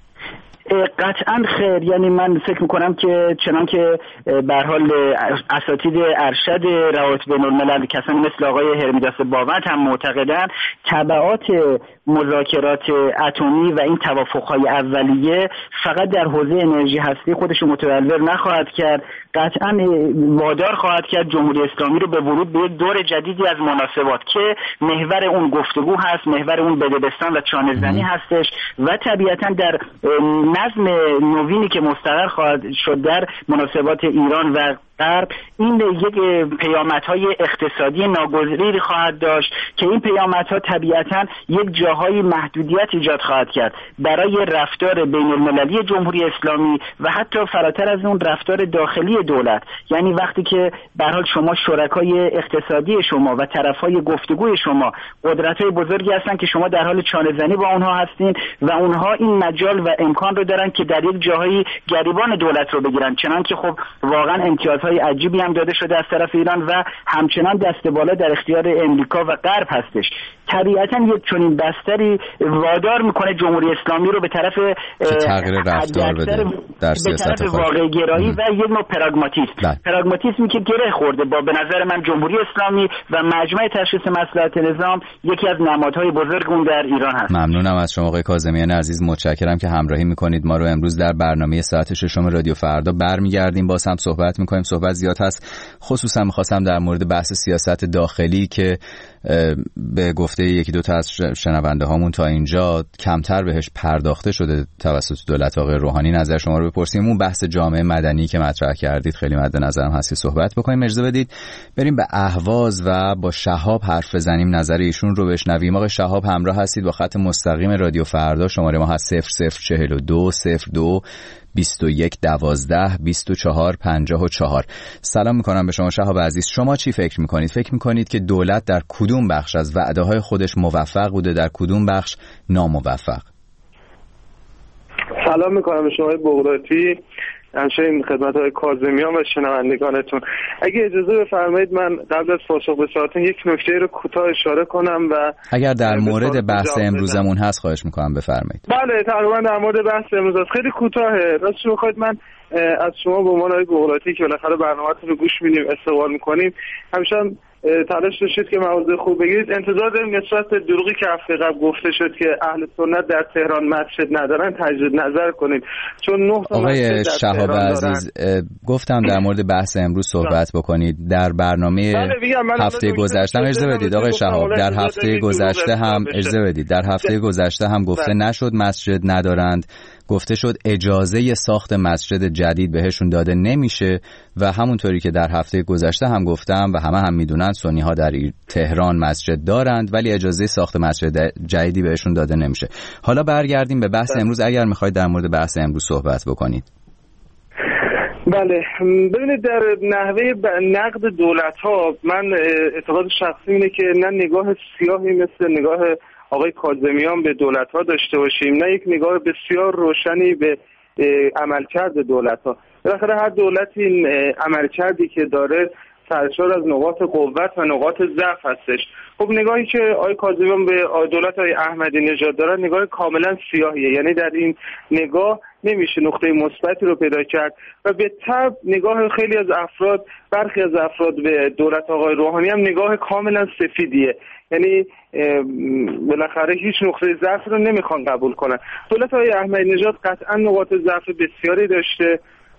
قطعا خیر. یعنی من فکر میکنم که چنان که به هر حال اساتید ارشد روابط بین‌الملل کسانی مثل آقای هرمیداس بابت هم معتقدن، تبعات مذاکرات اتمی و این توافق‌های اولیه فقط در حوزه انرژی هستی خودش رو متولور نخواهد کرد، قطعا وادار خواهد کرد جمهوری اسلامی رو به ورود به دور جدیدی از مناسبات که محور اون گفتگو هست، محور اون بدبستان و چانه‌زنی هستش و طبیعتا در نظم نوینی که مستقر خواهد شد در مناسبات ایران و غرب، این یک پیامدهای اقتصادی ناگزیری خواهد داشت که این پیامدها طبیعتا یک جاهای محدودیت ایجاد خواهد کرد برای رفتار بین‌المللی جمهوری اسلامی و حتی فراتر از اون رفتار داخلی دولت. یعنی وقتی که به هر حال شما شرکای اقتصادی شما و طرفهای گفتگوی شما قدرت‌های بزرگی هستن که شما در حال چانه‌زنی با اونها هستین و اونها این مجال و امکان رو دارن که در یک جاهایی گریبان دولت رو بگیرن، چنان که خب واقعا امتیازهای عجیبی هم داده شده از طرف ایران و همچنان دست بالا در اختیار امریکا و غرب هستش. طبیعتا یک چنین بستری وادار میکنه جمهوری اسلامی رو به طرف تغییر رفتار بده در سیاست واقع گرایی و یک نوع پراگماتیسم پراگماتیسمی که گره خورده با به نظر من جمهوری اسلامی و مجمع تشخیص مصلحت نظام، یکی از نمادهای بزرگ اون در ایران هست. ممنونم از شما آقای کاظمیان عزیز، متشکرم که همراهی میکنید ما رو. امروز در برنامه ساعت ششم رادیو فردا برمیگردیم، باز هم صحبت میکنیم. صحبت زیاد هست، خصوصا میخواستم در مورد بحث سیاست داخلی که به گفته یکی دو تا از شنونده هامون تا اینجا کمتر بهش پرداخته شده توسط دولت آقای روحانی، نظر شما رو بپرسیم. اون بحث جامعه مدنی که مطرح کردید خیلی مد نظرم هست که صحبت بکنیم. اجازه بدید بریم به اهواز و با شهاب حرف بزنیم، نظر ایشون رو بشنویم. آقای شهاب همراه هستید با خط مستقیم رادیو فردا، شماره ما هست صفر صفر چهل و دو صفر دو بیست و یک دوازده بیست و چهار پنجاه و چهار. سلام میکنم به شما شهاب عزیز. شما چی فکر میکنید؟ فکر میکنید که دولت در کدوم بخش از وعده های خودش موفق بوده، در کدوم بخش ناموفق؟ سلام میکنم به شما بغراتی، همچنین خدمت‌های کاظمیان و شنوندگانتون. اگه اجازه بفرمایید من قبل از پاسخ به سوالتون یک نکته رو کوتاه اشاره کنم و اگر در مورد بحث امروزمون هست خواهش میکنم بفرمایید. بله تقریبا در مورد بحث امروز هست. خیلی کوتاهه. راستش بخواید من از شما به عنوان آقای بغراتی که بالاخره برنامه‌تون رو گوش میدیم استقبال میکنیم، همیشه تلاش داشتید که موضوع خوب بگیرید. انتظار داریم نسبت به دروغی که هفته قبل گفته شد که اهل سنت در تهران مسجد ندارن تجدید نظر کنید، چون نه تا آقای شهاب عزیز گفتم در مورد بحث امروز صحبت بکنید. در برنامه هفته گذشته اجازه بدید آقای شهاب، در هفته گذشته هم اجازه بدید در هفته گذشته هم گفته نشد مسجد ندارند، گفته شد اجازه ساخت مسجد جدید بهشون داده نمیشه و همونطوری که در هفته گذشته هم گفتم و همه هم میدونن سنی ها در تهران مسجد دارند ولی اجازه ساخت مسجد جدیدی بهشون داده نمیشه. حالا برگردیم به بحث امروز، اگر میخواید در مورد بحث امروز صحبت بکنید. بله ببینید در نحوه نقد دولت ها من اعتقاد شخصی اینه که نه نگاه سیاهی مثل نگاه آقای کاظمیان به دولت ها داشته باشیم، نه یک نگاه بسیار روشنی به عملکرد دولت ها. بالاخره هر دولتی این عملکردی که داره سرشار از نقاط قوت و نقاط ضعف هستش. خب نگاهی که آقای کاظمیان به دولت های احمدی نژاد داره نگاه کاملا سیاهیه، یعنی در این نگاه نمیشه نقطه مثبتی رو پیدا کرد و به طبع نگاه خیلی از افراد برخی از افراد به دولت آقای روحانی هم نگاه کاملا سفیدیه، یعنی بالاخره هیچ نقطه ضعف رو نمیخوان قبول کنن. دولت های احمدی نژاد قطعا نقاط ضعف بسیاری داشته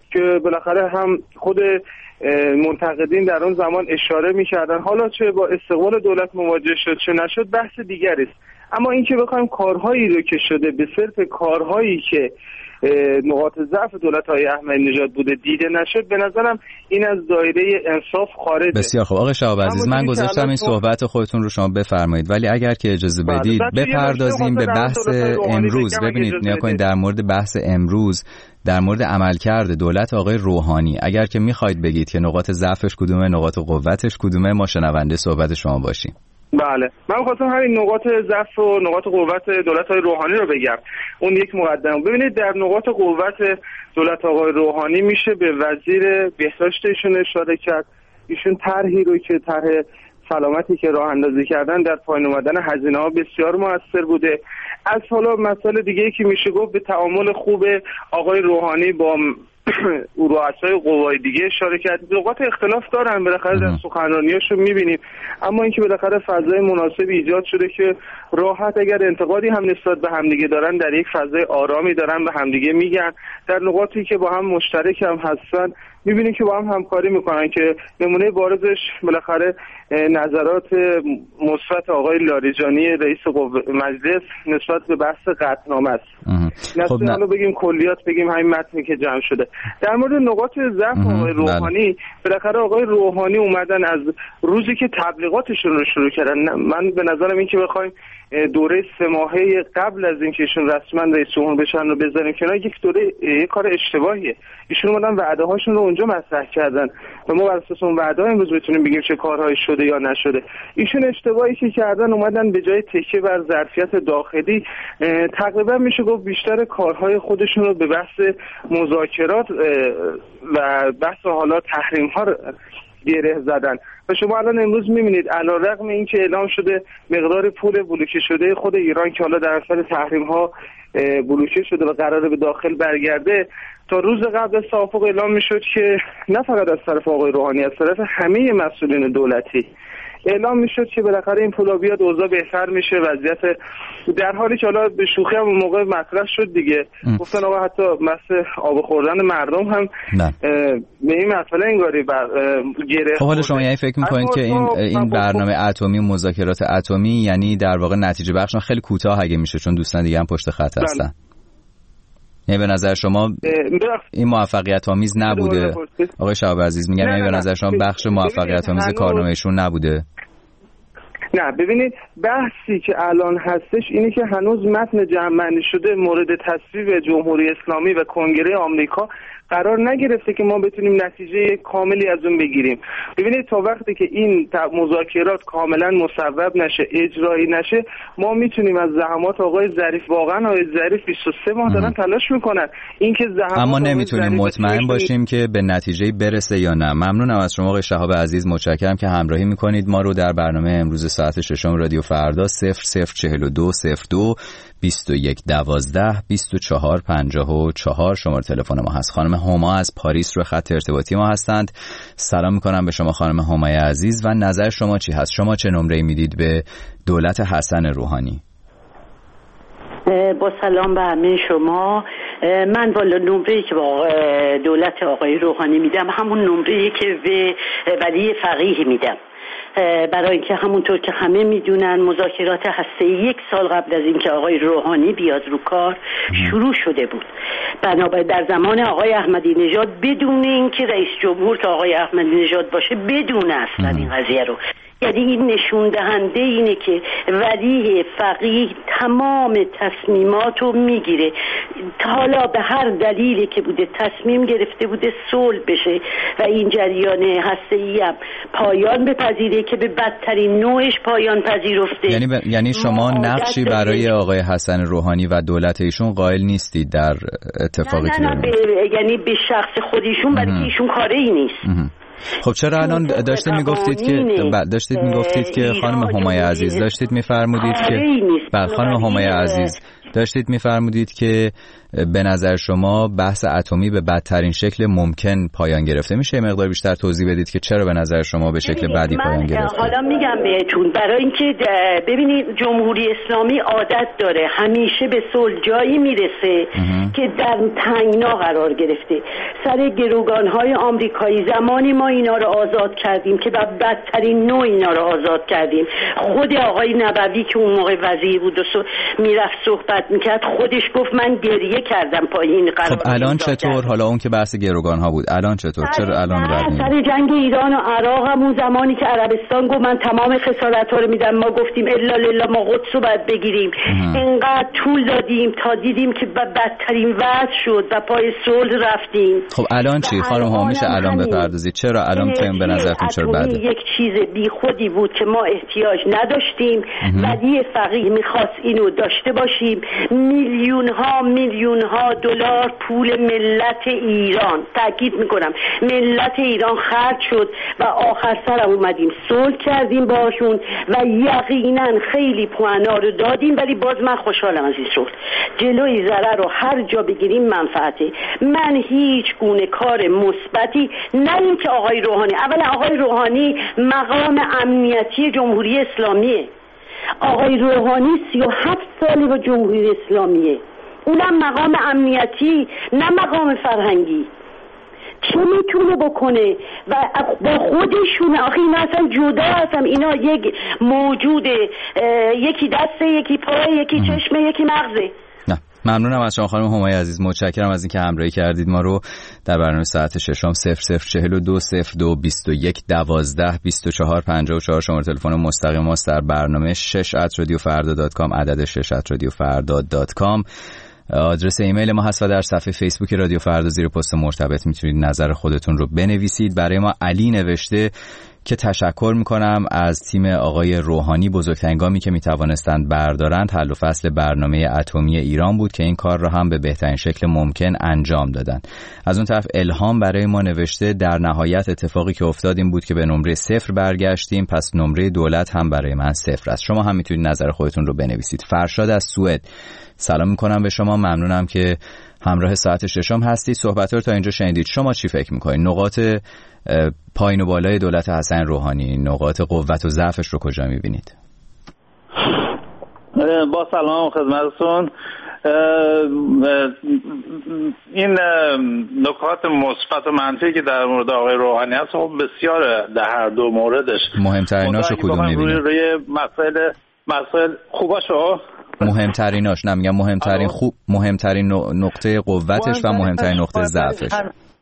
که بالاخره هم خود منتقدین در اون زمان اشاره می‌کردن. حالا چه با استقبال دولت مواجه شد چه نشد بحث دیگری است، اما اینکه بخوایم کارهایی رو که شده به صرف کارهایی که نقاط ضعف دولت‌های احمدی نژاد بوده دیده نشد، به نظرم این از دایره انصاف خارجه. بسیار خوب آقای شهاب عزیز، من گذاشتم این صحبت خودتون رو شما بفرمایید، ولی اگر که اجازه بدید بپردازیم به بحث امروز. ببینید نیا کنید در مورد بحث امروز، در مورد عملکرد دولت آقای روحانی، اگر که میخواید بگید که نقاط ضعفش کدومه، نقاط قوتش کدومه، ما شنونده صحبت شما باشیم. بله، من خواستم همین نقاط ضعف و نقاط قوت دولت‌های روحانی رو بگم. اون یک مقدمه. ببینید در نقاط قوت دولت آقای روحانی میشه به وزیر بهداشت ایشون اشاره کرد. ایشون طرحی رو که طرح سلامتی که راه اندازی کردن در پایین اومدن هزینه‌ها بسیار موثر بوده. از حالا مسئله دیگه‌ای که میشه گفت به تعامل خوب آقای روحانی با رؤسای قوای دیگه اشاره کرد. نقاط اختلاف دارن بالاخره در سخنرانیاشو میبینیم، اما اینکه بالاخره فضای مناسبی ایجاد شده که راحت اگر انتقادی هم نسبت به همدیگه دارن در یک فضای آرامی دارن به همدیگه میگن. در نقاطی که با هم مشترک هم هستن میبینیم که با هم همکاری میکنن که نمونه بارزش بالاخره نظرات مثبت آقای لاریجانی رئیس مجلس نسبت به بحث قطعنامه است. خب نه بگیم کلیات بگیم همین متنی که جمع شده. در مورد نقاط ضعف آقای روحانی، بالاخره آقای روحانی اومدن از روزی که تبلیغاتشون رو شروع کردن، من به نظرم این که بخوایم دوره سه ماهه قبل از اینکه ایشون رسما رئیس جمهور بشن رو بذاریم کنار، یک دوره یک کار اشتباهیه. ایشون اومدن وعده هاشون رو اونجا مطرح کردن و ما بر اساس اون وعده ها امروز بتونیم بگیم چه کارهایی شده یا نشده. ایشون اشتباهی که کردن اومدن به جای تکیه بر ظرفیت داخلی تقریبا میشه گفت بیشتر کارهای خودشون رو به بحث مذاکرات و بحث حالا تحریم ها گره زدن. و شما الان امروز می‌بینید علیرغم اینکه اعلام شده مقدار پول بلوکه شده خود ایران که حالا در اثر تحریم‌ها بلوکه شده و قراره به داخل برگرده، تا روز قبل از توافق اعلام می‌شد که نه فقط از طرف آقای روحانی، از طرف همه مسئولین دولتی اعلام میشد که بالاخره این پولا بیاد اوضاع بهتر میشه وضعیت، در حالی که حالا به شوخی هم اون موقع مطرح شد دیگه، گفتن آقا حتی مثل آب خوردن مردم هم به این مسئله انگاری گره. خب حالا شما یعنی فکر میکنید که این این برنامه اتمی و مذاکرات اتمی یعنی در واقع نتیجه بخش خیلی کوتاه اگه میشه، چون دوستان دیگه هم پشت خط هستن، یعنی به نظر شما این موفقیت آمیز نبوده؟ آقای شهاب عزیز میگم یعنی به نظر شما بخش موفقیت آمیز کارنامه‌شون نبوده؟ نه ببینید بحثی که الان هستش اینه که هنوز متن جمع‌بندی شده مورد تصویب جمهوری اسلامی و کنگره آمریکا قرار نگرفته که ما بتونیم نتیجه کاملی از اون بگیریم. ببینید تا وقتی که این مذاکرات کاملا مصوب نشه، اجرایی نشه، ما میتونیم از زحمات آقای ظریف، واقعا آقای ظریف بیست و سه ماه دارن تلاش میکنن، این که زحمات اما نمیتونیم مطمئن باشیم که به نتیجه برسه یا نه. ممنونم از شما آقای شهاب عزیز، متشکرم که همراهی میکنید ما رو در برنامه امروز ساعت ششم رادیو فردا. صفر صفر چهل و دو صفر دو بیست و یک دوازده بیست و چهار پنجاه و چهار شماره تلفن ما هست. خانم هما از پاریس رو خط ارتباطی ما هستند. سلام میکنم به شما خانم همای عزیز و نظر شما چی هست؟ شما چه نمره‌ای میدید به دولت حسن روحانی؟ با سلام به همه شما. من والا نمره‌ای که با دولت آقای روحانی میدم همون نمره‌ای که به ولی فقیه میدم، برای اینکه همونطور که همه میدونن مذاکرات هسته‌ای یک سال قبل از اینکه آقای روحانی بیاد رو کار شروع شده بود. بنابراین در زمان آقای احمدی نژاد بدون اینکه رئیس جمهور که آقای احمدی نژاد باشه بدون اصلا این قضیه رو، یعنی این نشون دهنده اینه که ولی فقیه تمام تصمیمات رو میگیره. حالا به هر دلیلی که بوده تصمیم گرفته بوده صلح بشه و این جریان هسته‌ای هم پایان بپذیره که به بدترین نوعش پایان پذیرفته. یعنی ب... یعنی شما نقشی برای آقای حسن روحانی و دولت ایشون قائل نیستید در اتفاقی که نه نه, نه به... یعنی به شخص خودشون، برای که ایشون کاری نیست. اه. خب چرا الان داشتید میگفتید که داشتید میگفتید که خانم همای عزیز داشتید میفرمودید که بله خانم همای عزیز داشتید میفرمودید که به نظر شما بحث اتمی به بدترین شکل ممکن پایان گرفته میشه. مقدار بیشتر توضیح بدید که چرا به نظر شما به شکل بدی پایان گرفته؟ حالا میگم بهتون، برای اینکه ببینید جمهوری اسلامی عادت داره همیشه به صلح جایی میرسه که در تنگنا قرار گرفته. سر گروگانهای آمریکایی زمانی ما اینا رو آزاد کردیم که به بدترین نوع اینا رو آزاد کردیم. خود آقای نبوی که اون موقع وزیر بود و میرفت صحبت میکرد خودش گفت من گریه کردم پایین قرار. خب الان چطور؟ حالا اون که بحث گروگان ها بود، الان چطور؟ چرا الان بعد سر جنگ ایران و عراق هم اون زمانی که عربستان گفت من تمام خسارت ها رو میدم، ما گفتیم الا لله ما قدس رو باید بگیریم. اینقدر طول دادیم تا دیدیم که بدترین وضع شد و پای صلح رفتیم. خب الان چی خانم ها؟ میشه الان بپردازید چرا الان تیم به نظرتون چرا بده؟ یک چیز بی خودی بود که ما احتیاج نداشتیم. ولی فقیه میخواست اینو داشته باشیم. میلیون ها میلیون ها دلار پول ملت ایران، تاکید میکنم ملت ایران خرج شد و آخر سر اومدیم صلح کردیم باشون و یقینا خیلی پوانا رو دادیم. ولی باز من خوشحالم از این صلح. جلوی ضرر رو هر جا بگیریم منفعته. من هیچ گونه کار مثبتی، نه اینکه آقای روحانی، اولا آقای روحانی مقام امنیتی جمهوری اسلامیه. آقای روحانی سی و هفت سالی با جمهوری اسلامیه، اونم مقام امنیتی نه مقام فرهنگی. چه میتونه بکنه و با خودشونه؟ آخه اینا اصلا جدا هستن. اینا یک موجوده، یکی دسته، یکی پای، یکی چشمه، یکی مغزه. نه ممنونم از شما خانم همای عزیز، متشکرم از اینکه همراهی کردید ما رو در برنامه ساعت ششم. صفر صفر چهل و دو صفر دو بیست و یک دوازده بیست و چهار پنجاه و چهار شماره تلفن مستقیم ماست. در برنامه شش ات رادیو فردا دات کام، عدد شش ات رادیو فردا دات کام آدرس ایمیل ما هست و در صفحه فیسبوک رادیو فردا زیر پست مرتبط میتونید نظر خودتون رو بنویسید. برای ما علی نوشته که تشکر میکنم از تیم آقای روحانی، بزرگترین گامی که میتوانستند بردارند حل و فصل برنامه اتمی ایران بود که این کار را هم به بهترین شکل ممکن انجام دادند. از اون طرف الهام برای ما نوشته در نهایت اتفاقی که افتاد این بود که به نمره صفر برگشتیم، پس نمره دولت هم برای من صفر است. شما هم میتونید نظر خودتون رو بنویسید. فرشاد از سوئد، سلام میکنم به شما، ممنونم که همراه ساعت ششم هستید. صحبت رو تا اینجا شنیدید، شما چی فکر میکنید؟ نقاط پایین و بالای دولت حسن روحانی، نقاط قوت و ضعفش رو کجا میبینید؟ با سلام خدمتتون. این نکات مثبت و منفی که در مورد آقای روحانی هست خب بسیار، در هر دو موردش. مهمتریناشو کدوم میبینید؟ روی مسائل مسائل خوباشو مهمتریناش نمیگم، مهمترین خوب، مهمترین نقطه قوتش و مهمترین نقطه ضعفش.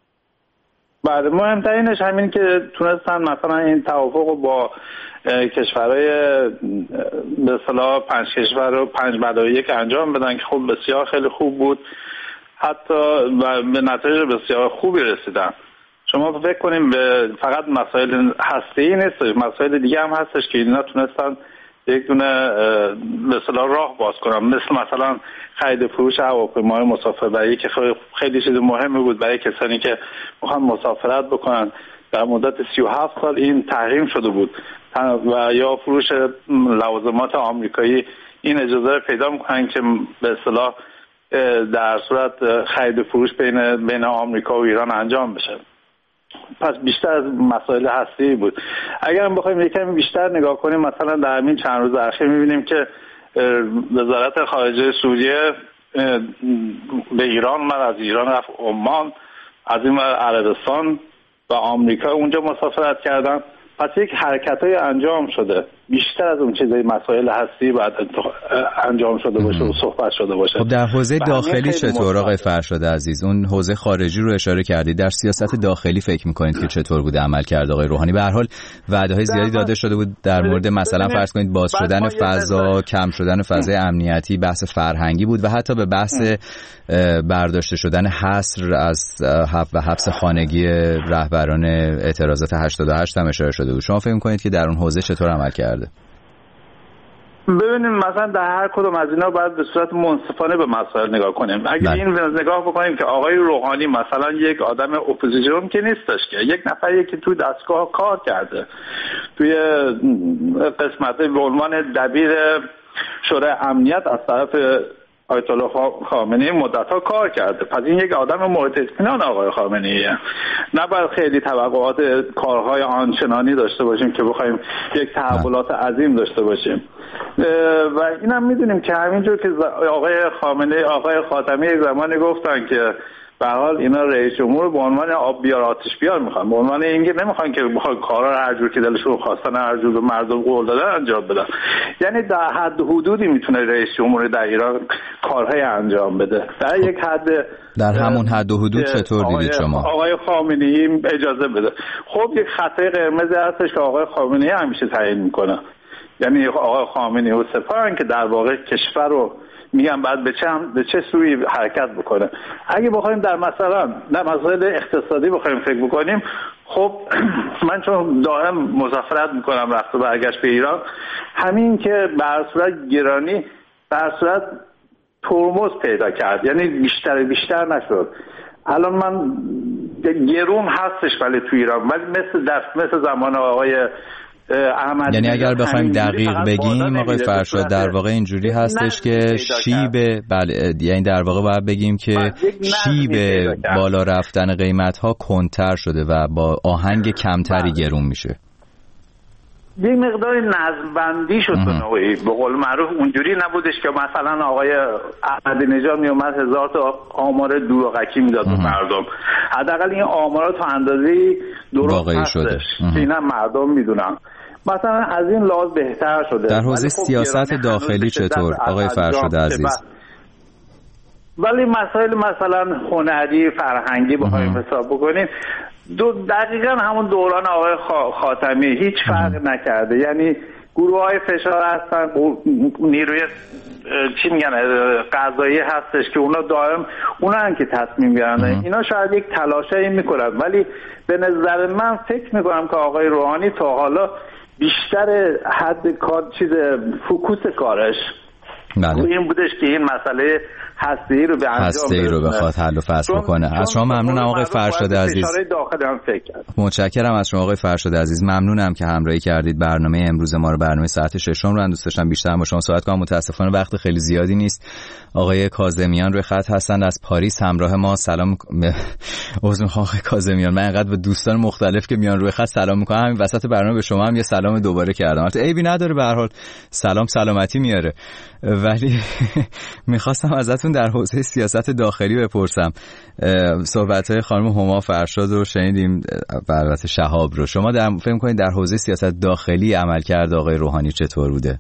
بله مهمترینش همین که تونستن مثلا این توافق رو با کشورهای به اصطلاح پنج کشور رو پنج بدای یک انجام بدن که خب بسیار خیلی خوب بود، حتی و به نتایج بسیار خوبی رسیدن. شما فکر کنیم به فقط مسائل هسته‌ای نیست، مسائل دیگه هم هستش که اینا تونستن یک دونه به اصطلاح راه باز کنم، مثل مثلا خرید فروش هواپیمای مسافربری که خیلی چیز مهمی بود برای کسانی که میخوان مسافرت بکنن. در مدت سی و هفت سال این تحریم شده بود و یا فروش لوازمات آمریکایی این اجازه رو پیدا میکنن که به اصطلاح در صورت خرید فروش بین بین آمریکا و ایران انجام بشه. پس بیشتر از مسائل هستی بود. اگر هم بخوایم یکم بیشتر نگاه کنیم، مثلا در همین چند روز اخیر می‌بینیم که وزارت خارجه سوریه به ایران، من از ایران رفت عمان، از این عربستان و آمریکا اونجا مسافرت کردن. پس یک حرکت‌های انجام شده بیشتر از اون چیزای مسائل هستی بعد انجام شده باشه و صحبت شده باشه. خب در حوزه داخلی چطور آقای فرشاد عزیز؟ اون حوزه خارجی رو اشاره کردید، در سیاست داخلی فکر می‌کنید که چطور بوده عمل کرد آقای روحانی؟ به هر حال وعده‌های زیادی داده شده بود در مورد مثلا فرض کنید باز شدن فضا، کم شدن فضای امنیتی، بحث فرهنگی بود و حتی به بحث برداشته شدن حصر از و حبس خانگی رهبران اعتراضات هشتاد و هشت هم اشاره شده بود. شما فکر می‌کنید که در اون حوزه چطور عمل کرده؟ ببینیم مثلا در هر کدوم از اینا باید به صورت منصفانه به مسائل نگاه کنیم. اگه این نگاه بکنیم که آقای روحانی مثلا یک آدم اپوزیسیون که نیستش، که یک نفریه که توی دستگاه کار کرده، توی قسمت به عنوان دبیر شورای امنیت از طرف آیت الله خامنه‌ای مدت‌ها کار کرده. پس این یک آدم مورد اطمینان آقای خامنه‌ایه. نباید خیلی توقعات کارهای آنچنانی داشته باشیم که بخوایم یک تحولات عظیم داشته باشیم. و اینم می‌دونیم که همینجور که آقای خامنه‌ای آقای خاتمی یک زمانی گفتن که به هر حال اینا رئیس جمهور به عنوان آب بیار آتش بیار میخوان، به عنوان اینکه نمیخوان که بخواد کارا رو هر جور که دلشون خواستن هر جور به مردم قول دادن انجام بدن. یعنی در حد حدودی میتونه رئیس جمهور در ایران کارهای انجام بده. در یک حد در همون حد و حدود چطور دیدید شما؟ آقای خامنه‌ای اجازه بده. خب یک خطای قرمز هستش که آقای خامنه‌ای همیشه تعیین میکنه. یعنی آقای خامنه‌ای و سپاهن که در واقع کشور رو میگم بعد به چه به چه سوی حرکت بکنه. اگه بخوایم در مثلا در مسائل اقتصادی بخوایم فکر بکنیم، خب من چون دائم مسافرت میکنم رفت و برگشت به ایران، همین که به هر صورت گرانی به هر صورت ترمز پیدا کرد، یعنی بیشتر بیشتر نشد. الان من گرون هستش ولی تو ایران ولی مثل دست مثل زمان آقای احمد، یعنی اگر بخوایم دقیق بگیم آقای فرشاد در واقع اینجوری هستش که شیب بله، یعنی در واقع باید بگیم که شیب بالا رفتن قیمت ها کندتر شده و با آهنگ کمتری گرون میشه. یه مقدار نظم بندی شد به به قول معروف. اونجوری نبودش که مثلا آقای احمدی نژاد میومد هزار تا آمار دروغکی میداد به مردم. حداقل این آمارا تا اندازه‌ای درست هستش که اینا مردم میدونن. مثلا از این لحاظ بهتر شده. در حوزه سیاست داخلی چطور آقای فرشاد عزیز؟ ولی مسائل مثلا هنری فرهنگی بخوایم حساب بکنیم، دو دقیقاً همون دوران آقای خاتمی هیچ فرق نکرده. یعنی گروه های فشار هستن، نیروی چی میگن قضایی هستش که اونا دائم اونا هم که تصمیم میگیرن. اینا شاید یک تلاشی میکنن ولی به نظر من فکر میکنم که آقای روحانی تا حالا بیشتر حد کار چیز فوکوس کارش بله. این بودش که این مسئله هسته‌ای رو به انجام هسته‌ای رو بخواد حل و فصل بکنه. از شما ممنونم آقای فرشاد عزیز. متشکرم از شما آقای فرشاد عزیز. ممنونم که همراهی کردید برنامه امروز ما رو. برنامه ساعت ششم رو دوست داشتم بیشتر با شما صحبت کنم. متاسفانه وقت خیلی زیادی نیست. آقای کاظمیان روی خط هستند از پاریس همراه ما. سلام. عذر میخوام آقای کاظمیان، من اینقدر به دوستان مختلف که میان روی خط سلام میکنم، همین وسط برنامه به شما هم یه سلام دوباره کردم. البته عیبی نداره، به هر حال سلام سلامتی میاره. ولی میخواستم ازتون در حوزه سیاست داخلی بپرسم. صحبت‌های خانم هما فرشاد رو شنیدیم، البته شهاب رو. شما در فکر می‌کنید در حوزه سیاست داخلی عملکرد آقای روحانی چطور بوده؟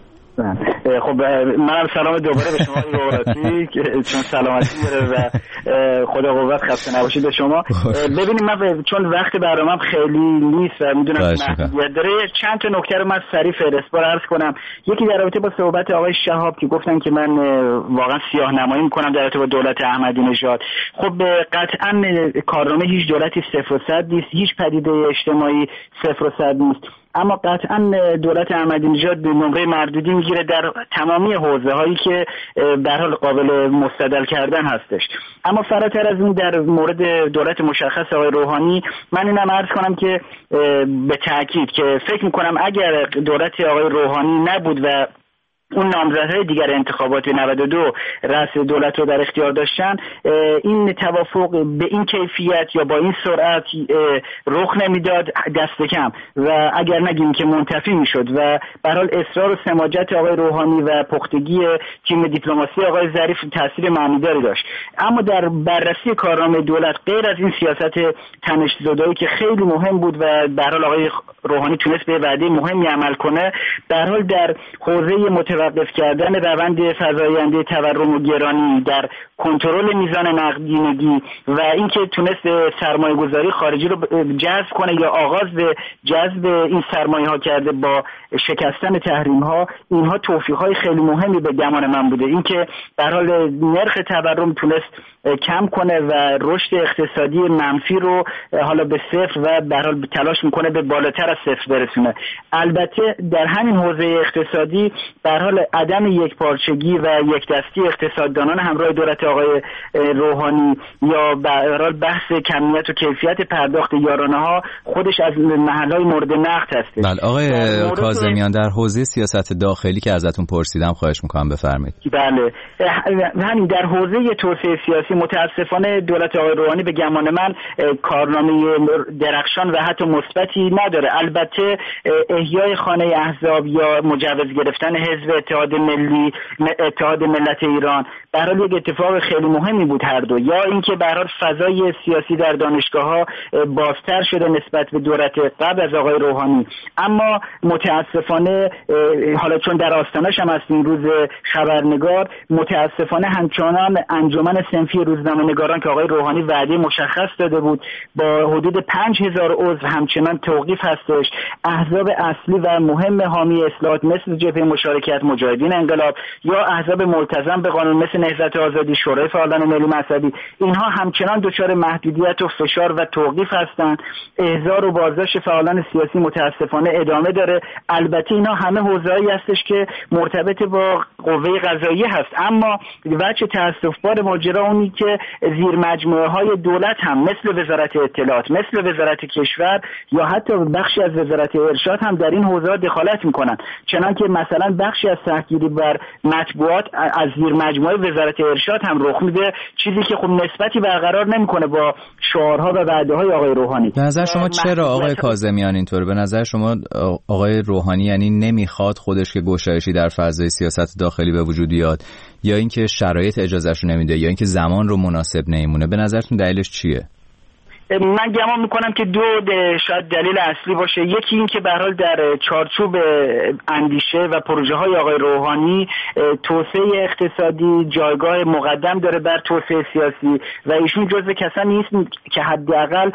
خب منم سلام دوباره به شما روحانی که چون سلامتی داره و خدا قوت خسته نباشید به شما. ببینید من چون وقت برنامه‌ام خیلی نیست و میدونم محدودیت داره، چند تا نکته رو من سریع فهرستوار عرض کنم. یکی در رابطه با صحبت آقای شهاب که گفتن که من واقعا سیاه‌نمایی می‌کنم در رابطه با دولت احمدی نژاد. خب قطعاً کارنامه هیچ دولتی صفر و صد نیست، هیچ پدیده اجتماعی صفر و صد نیست، اما قطعا دولت احمدی نژاد به نمره مردودی میگیره در تمامی حوزه هایی که به هر حال قابل مستدل کردن هستش. اما فراتر از این در مورد دولت مشخص آقای روحانی من اینم عرض کنم که به تاکید که فکر میکنم اگر دولت آقای روحانی نبود و اون نامزدهای دیگر انتخابات نود و دو رأس دولت رو در اختیار داشتن، این توافق به این کیفیت یا با این سرعت رخ نمیداد دست کم و اگر نگیم که منتفی میشد و به هر حال اصرار و سماجت آقای روحانی و پختگی تیم دیپلماسی آقای ظریف تاثیر معنیداری داشت. اما در بررسی کارنامه دولت غیر از این سیاست تنش‌زدایی که خیلی مهم بود و به هر حال آقای روحانی تونست به وعده مهمی عمل کنه، به هر حال در حوزه توقف کردن روند فزاینده تورم و گرانی، در کنترل میزان نقدینگی و اینکه تونست سرمایه گذاری خارجی رو جذب کنه یا آغاز به جذب این سرمایه ها کرده با شکستن تحریم ها، اینها توفیق های خیلی مهمی به گمان من بوده. اینکه در حال نرخ تورم تونست کم کنه و رشد اقتصادی منفی رو حالا به صفر و در حال تلاش میکنه به بالاتر از صفر برسونه. البته در همین حوزه اقتصادی در حال عدم یکپارچگی و یک دستی اقتصاددانان همراه دولت آقای روحانی یا به هر حال بحث کمیت و کیفیت پرداخت یارانه ها خودش از محلهای مورد نقد هست. بله آقای کاظمیان، در حوزه سیاست داخلی که ازتون پرسیدم خواهش میکنم بفرمایید. بله همین در حوزه توسعه سیاسی متاسفانه دولت آقای روحانی به گمان من کارنامه درخشان و حتی مثبتی نداره. البته احیای خانه احزاب یا مجوز گرفتن حزب اتحاد ملی اتحاد ملت ایران به هر حال یک اتفاق خیلی مهمی بود هر دو، یا اینکه به هر حال فضای سیاسی در دانشگاه‌ها بازتر شده نسبت به دولت قبل از آقای روحانی. اما متاسفانه حالا چون در آستانش هم هستیم روز خبرنگار، متاسفانه همچنان انجمن صنفی روزنامه‌نگاران که آقای روحانی وعده مشخص داده بود با حدود پنج هزار عضو همچنان توقیف هستش. احزاب اصلی و مهم حامی اصلاحات مثل جبهه مشارکت مجاهدین انقلاب یا احزاب ملتزم به قانون مثل نهضت آزادی، شورای فعالان ملی مذهبی، اینها همچنان دچار محدودیت و فشار و توقیف هستند. احضار و بازداشت فعالان سیاسی متاسفانه ادامه داره. البته اینها همه حوزه‌ای هستش که مرتبط با قوه قضاییه هست، اما وجه تأسف‌بار ماجرا اونی که زیر مجموعه‌های دولت هم مثل وزارت اطلاعات، مثل وزارت کشور یا حتی بخشی از وزارت ارشاد هم در این حوزه‌ها دخالت می‌کنند. چنانکه مثلا بخشی از سختگیری بر مطبوعات از زیر مجموعه وزارت ارشاد هم رخ میده، چیزی که خب نسبتی برقرار نمی‌کنه با شعارها و وعده‌های آقای روحانی. به نظر شما چرا آقای کاظمیان اینطوره؟ به نظر شما آقای روحانی یعنی نمیخواد خودش که گشایشی در فضای سیاست داخلی به وجود بیاد، یا اینکه شرایط اجازهش رو نمیده، یا اینکه زمان رو مناسب نمیمونه؟ به نظرتون دلیلش چیه؟ من گمان میکنم که دو شاید دلیل اصلی باشه. یکی این که به هر حال در چارچوب اندیشه و پروژه های آقای روحانی توسعه اقتصادی جایگاه مقدم داره بر توسعه سیاسی و ایشون جزو کسانی نیست که حداقل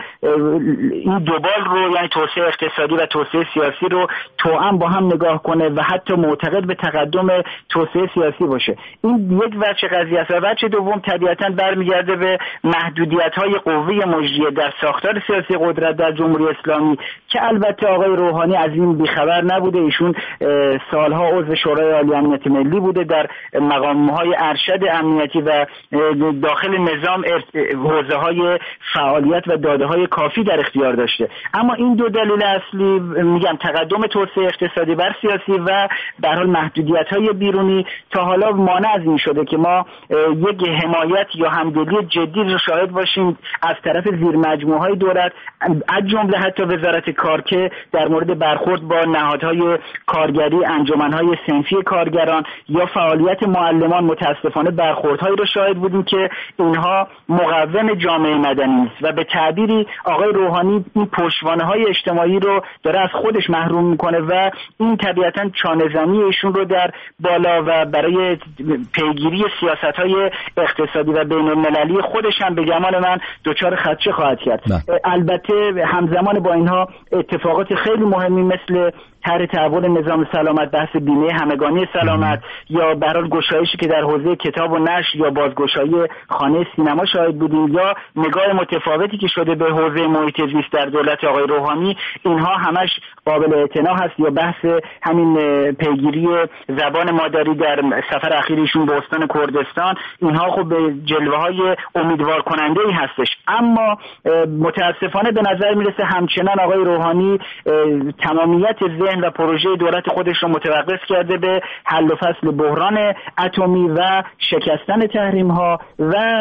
این دوبال رو، یعنی توسعه اقتصادی و توسعه سیاسی رو توأم با هم نگاه کنه و حتی معتقد به تقدم توسعه سیاسی باشه. این یک وجه قضیه است. و وجه دوم طبیعتاً برمیگرده به محدودیت های قوه مجریه در ساختار سیاسی قدرت در جمهوری اسلامی که البته آقای روحانی از این بیخبر نبوده. ایشون سالها عضو شورای عالی امنیت ملی بوده، در مقام‌های ارشد امنیتی و داخل نظام حوزه‌های فعالیت و داده‌های کافی در اختیار داشته. اما این دو دلیل اصلی، میگم تقدم توسعه اقتصادی بر سیاسی و به هر حال محدودیت‌های بیرونی، تا حالا مانع از این شده که ما یک حمایت یا همدلی جدی رو شاهد باشیم از طرف زیر مجموعه‌های دولت، از جمله حتی وزارت کار که در مورد برخورد با نهادهای کارگری، انجمن‌های صنفی کارگران یا فعالیت معلمان متاسفانه برخوردهایی رو شاهد بودیم که اینها مقوم جامعه مدنی است و به تعبیری آقای روحانی این پشتوانه‌های اجتماعی رو داره از خودش محروم میکنه و این طبیعتاً چانه‌زنی ایشون رو در بالا و برای پیگیری سیاست‌های اقتصادی و بین‌المللی خودش هم به گمان من دچار خدشه خواهد کرد. البته همزمان با اینها اتفاقات خیلی مهمی مثل طرح تحول نظام سلامت، بحث بیمه همگانی سلامت یا به هر حال گشایشی که در حوزه کتاب و نشر یا بازگشایی خانه سینما شاهد بودیم یا نگاه متفاوتی که شده به حوزه محیط زیست در دولت آقای روحانی، اینها همش قابل اعتنا هست. یا بحث همین پیگیری زبان مادری در سفر اخیرشون به استان کردستان، اینها خب به جلوه‌های امیدوار کننده ای هستش. اما متاسفانه به نظر میرسه همچنان آقای روحانی تمامیت ذهن و پروژه دولت خودش رو متوقف کرده به حل و فصل بحران اتمی و شکستن تحریم ها و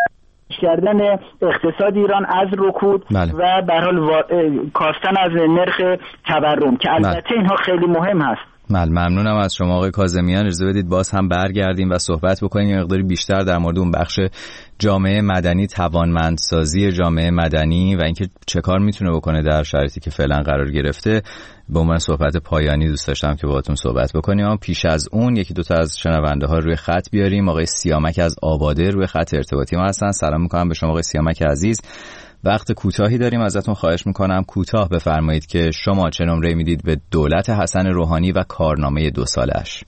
کردن اقتصاد ایران از رکود بله. و به هر حال کاستن از نرخ تورم که البته بله. اینها خیلی مهم هست. بله، ممنونم از شما آقای کاظمیان. اجازه بدید باز هم برگردیم و صحبت بکنیم یه مقداری بیشتر در مورد اون بخش جامعه مدنی، توانمندسازی جامعه مدنی و اینکه چه کار میتونه بکنه در شرایطی که فعلا قرار گرفته. به عنوان صحبت پایانی دوست داشتم که باهاتون صحبت بکنیم، اما پیش از اون یکی دو تا از شنونده ها روی خط بیاریم. آقای سیامک از آباده روی خط ارتباطی ما هستن. سلام میکنم به شما آقای سیامک عزیز. وقت کوتاهی داریم، ازتون خواهش میکنم کوتاه بفرمایید که شما چه نمره میدید به دولت حسن روحانی و کارنامه دو سالش.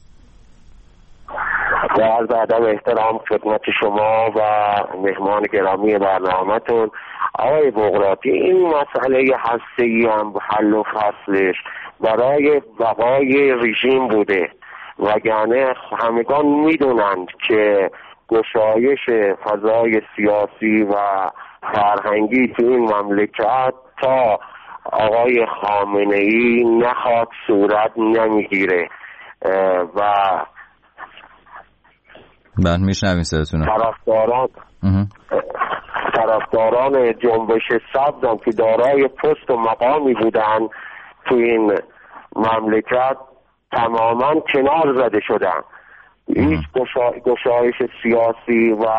با عرض ادب احترام خدمت شما و مهمان گرامی برنامه‌تون آقای بغراتی، این مسئله هسته‌ای هم حل و فصلش برای بقای رژیم بوده وگرنه همگان میدونند که گشایش فضای سیاسی و فرهنگی تو این مملکت تا آقای خامنه‌ای نخواد صورت نمیگیره و من میشنویم صداتون. طرفداران طرفداران جنبش سبز هم که دارای پست و مقامی بودن تو این مملکت تماما کنار زده شدن. هیچ گشایش سیاسی و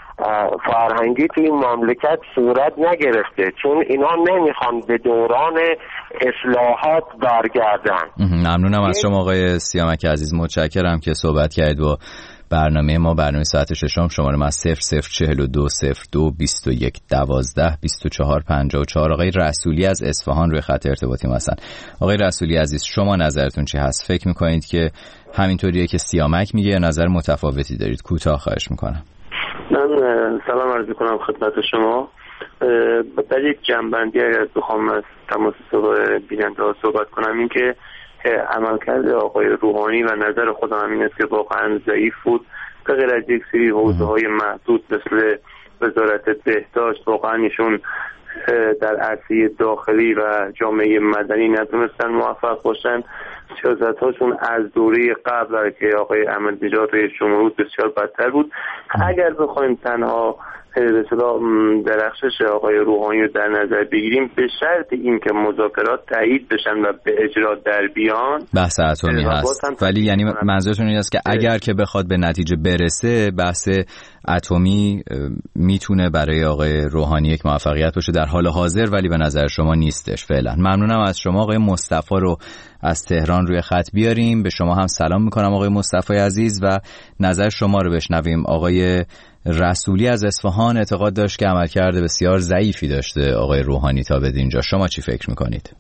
فرهنگی تو این مملکت صورت نگرفته، چون اینا نمیخوان به دوران اصلاحات برگردن. ممنونم از شما آقای سیامک عزیز، متشکرم که صحبت کردید با برنامه ما. برنامه ساعت ششم شماره ما صفر صفر چهل و دو صفر دو بیست و یک دوازده بیست و چهار پنجاه و چهار. آقای رسولی از اصفهان روی خط ارتباطی هستن. آقای رسولی عزیز، شما نظرتون چی هست؟ فکر میکنید که همینطوریه که سیامک میگه یا نظر متفاوتی دارید؟ کوتاه خواهش میکنم. من سلام عرض میکنم خدمت شما. در یک جنبندی اگر بخوام از تماس بیننده ها صحبت کنم، این که عملکرد آقای روحانی و نظر خودم همین است که واقعا ضعیف بود، به غیر از یک سری حوزه های محدود مثل وزارت بهداشت. واقعا ایشون در عرصه داخلی و جامعه مدنی نتونستن موفق باشن. سیاست هاشون از دوره قبل که آقای احمدی نژاد رئیس جمهور بسیار بدتر بود. اگر بخوایم تنها به اصطلاح درخشش آقای روحانی رو در نظر بگیریم، به شرط اینکه مذاکرات تایید بشن و به اجرا در بیان، بحث اتمی هست. ولی یعنی منظورتون این است که اگر که بخواد به نتیجه برسه، بحث اتمی میتونه برای آقای روحانی یک موفقیت باشه در حال حاضر، ولی به نظر شما نیستش فعلا. ممنونم از شما. آقای مصطفی رو از تهران روی خط بیاریم. به شما هم سلام میکنم آقای مصطفی عزیز و نظر شما رو بشنویم. آقای رسولی از اصفهان اعتقاد داشت که عملکرد بسیار ضعیفی داشته آقای روحانی تا به اینجا. شما چی فکر میکنید؟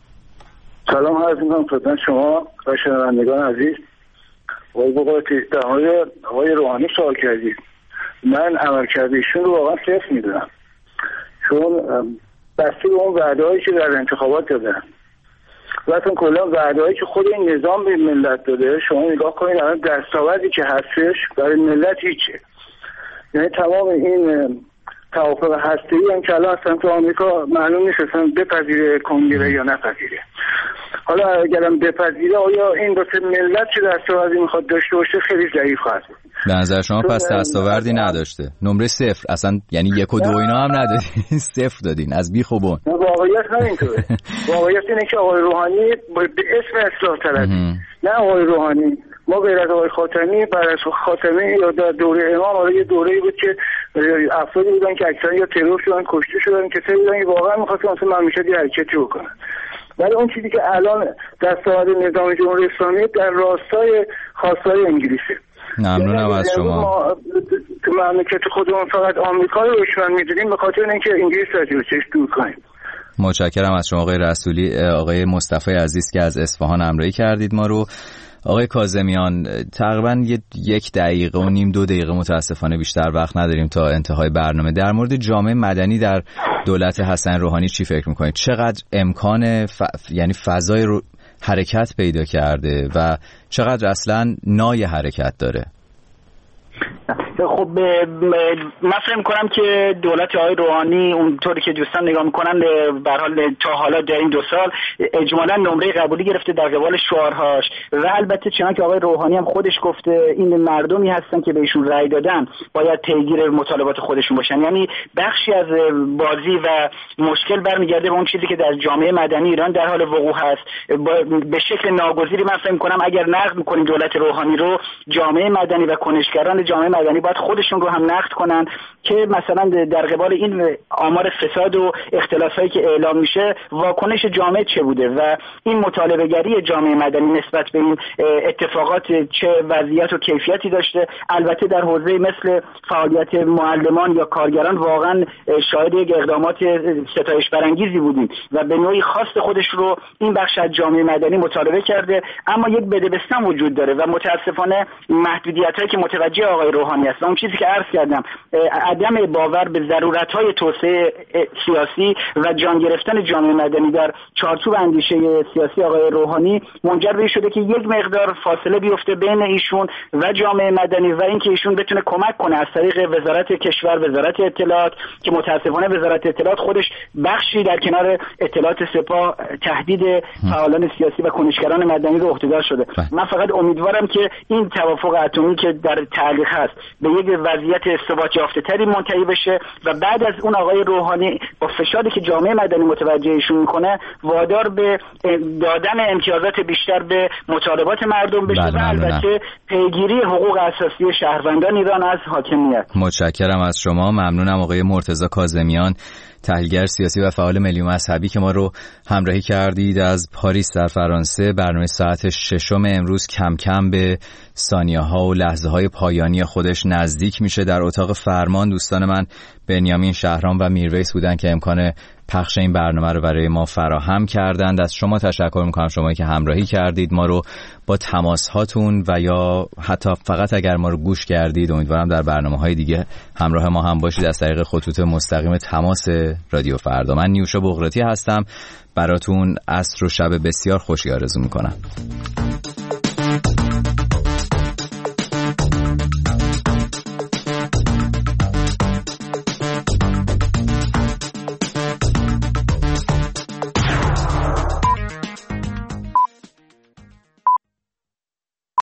سلام عرض میکنم خدمت شما و شنوندگان عزیز. آقای بقاتی، در مورد آقای روحانی سوال کردید. من عملکرد ایشون رو واقعا صفر میدونم، چون بسته به اون وعده‌هایی که در انتخابات دادن و اصلا کلا وعده‌هایی که خود این نظام به ملت داده، شما نگاه کنید الان دستاوردی که هستش برای ملت هیچه. یعنی تمام این توافق هسته‌ای هم که الان اصلا تو آمریکا معلوم نیست اصلا بپذیره کنگره یا نپذیره. حالا اگرم بپذیره، آیا این واسه ملت چه دستاوردی میخواد داشته باشه؟ خیلی ضعیف خواهد بود. به نظر شما پس دستاوردی نداشته، نمره صفر، اصلا یعنی یک و دو اینا هم ندادین، صفر دادین از بیخ و بن. واقعیت همینطوره. واقعیت اینه که آقای روحانی به اسم اصلاح طلبی، نه آقای روحانی. ما غیر از آقای خاتمی، بعد از خاتمی یا در دوره امام، حالا یه دوره‌ای بود که افرادی بودن که اکثرا یا ترور شدن، کشته شدن، کسایی بودن که واقعا می‌خواستن مثلا مملکت یه حرکتی بکنن. ولی اون چیزی که الان دستاورد نظام جمهوری اسلامی در راستای خواستای انگلیسه. ممنونم از شما. تو مملکت خودمون فقط آمریکا رو دشمن می‌دونیم به خاطر اینکه انگلیس رو جلوش دور کنیم. متشکرم از شما آقای رسولی. آقای مصطفی عزیز که از اصفهان همراهی کردید ما رو. آقای کاظمیان، تقریبا یک دقیقه و نیم دو دقیقه متاسفانه بیشتر وقت نداریم تا انتهای برنامه. در مورد جامعه مدنی در دولت حسن روحانی چی فکر میکنید؟ چقدر امکان ف... یعنی فضای رو... حرکت پیدا کرده و چقدر اصلا نای حرکت داره؟ خب من فکر می‌کنم که دولت آقای روحانی اونطوری که دوستان نگاه می‌کنن به هر حال تا حالا در این دو سال اجمالاً نمره قبولی گرفته در قبال شعارهاش و البته چنانکه که آقای روحانی هم خودش گفته این مردمی هستن که بهشون رأی دادن باید پیگیر مطالبات خودشون باشن. یعنی بخشی از بازی و مشکل برمیگرده به اون چیزی که در جامعه مدنی ایران در حال وقوع هست. به شکل ناگزیری من فکر می‌کنم اگر نقد می‌کنیم دولت روحانی رو، جامعه مدنی و کنشگران جامعه مدنی باید خودشون رو هم نقد کنن که مثلا در قبال این آمار فساد و اختلاسایی که اعلام میشه واکنش جامعه چه بوده و این مطالبه گری جامعه مدنی نسبت به این اتفاقات چه وضعیت و کیفیتی داشته. البته در حوزه مثل فعالیت معلمان یا کارگران واقعا شاهد یک اقدامات ستایش برانگیزی بودیم و به نوعی خاص خودش رو این بخش از جامعه مدنی مطالبه کرده، اما یک بدبستان وجود داره و متاسفانه محدودیتایی که متوجه آقای روحانی است هست. اون چیزی که عرض کردم عدم باور به ضرورت‌های توسعه سیاسی و جان گرفتن جامعه مدنی در چارچوب اندیشه سیاسی آقای روحانی منجر به شده که یک مقدار فاصله بیفته بین ایشون و جامعه مدنی و اینکه ایشون بتونه کمک کنه از طریق وزارت کشور، وزارت اطلاعات، که متاسفانه وزارت اطلاعات خودش بخشی در کنار اطلاعات سپاه تهدید فعالان سیاسی و کنشگران مدنی رو عهده‌دار شده. من فقط امیدوارم که این توافق اتمی که در تعلیق هست به یک وضعیت ثبات یافته‌تری منتهی بشه و بعد از اون آقای روحانی با فشاری که جامعه مدنی متوجه ایشون میکنه وادار به دادن امتیازات بیشتر به مطالبات مردم بشه و البته پیگیری حقوق اساسی شهروندان ایران از حاکمیت. متشکرم از شما. ممنونم آقای مرتضی کاظمیان، تحلیلگر سیاسی و فعال ملی مذهبی که ما رو همراهی کردید از پاریس در فرانسه. برنامه ساعت ششم امروز کم کم به ثانیه ها و لحظه های پایانی خودش نزدیک میشه. در اتاق فرمان دوستان من بنیامین شهرام و میرویس بودن که امکان پخش این برنامه رو برای ما فراهم کردند. از شما تشکر میکنم، شمایی که همراهی کردید ما رو با تماس هاتون و یا حتی فقط اگر ما رو گوش کردید. امیدوارم در برنامه‌های دیگه همراه ما هم باشید از طریق خطوط مستقیم تماس رادیو فردا. من نیوشا بغراتی هستم، براتون عصر و شب بسیار خوشی آرزو میکنم.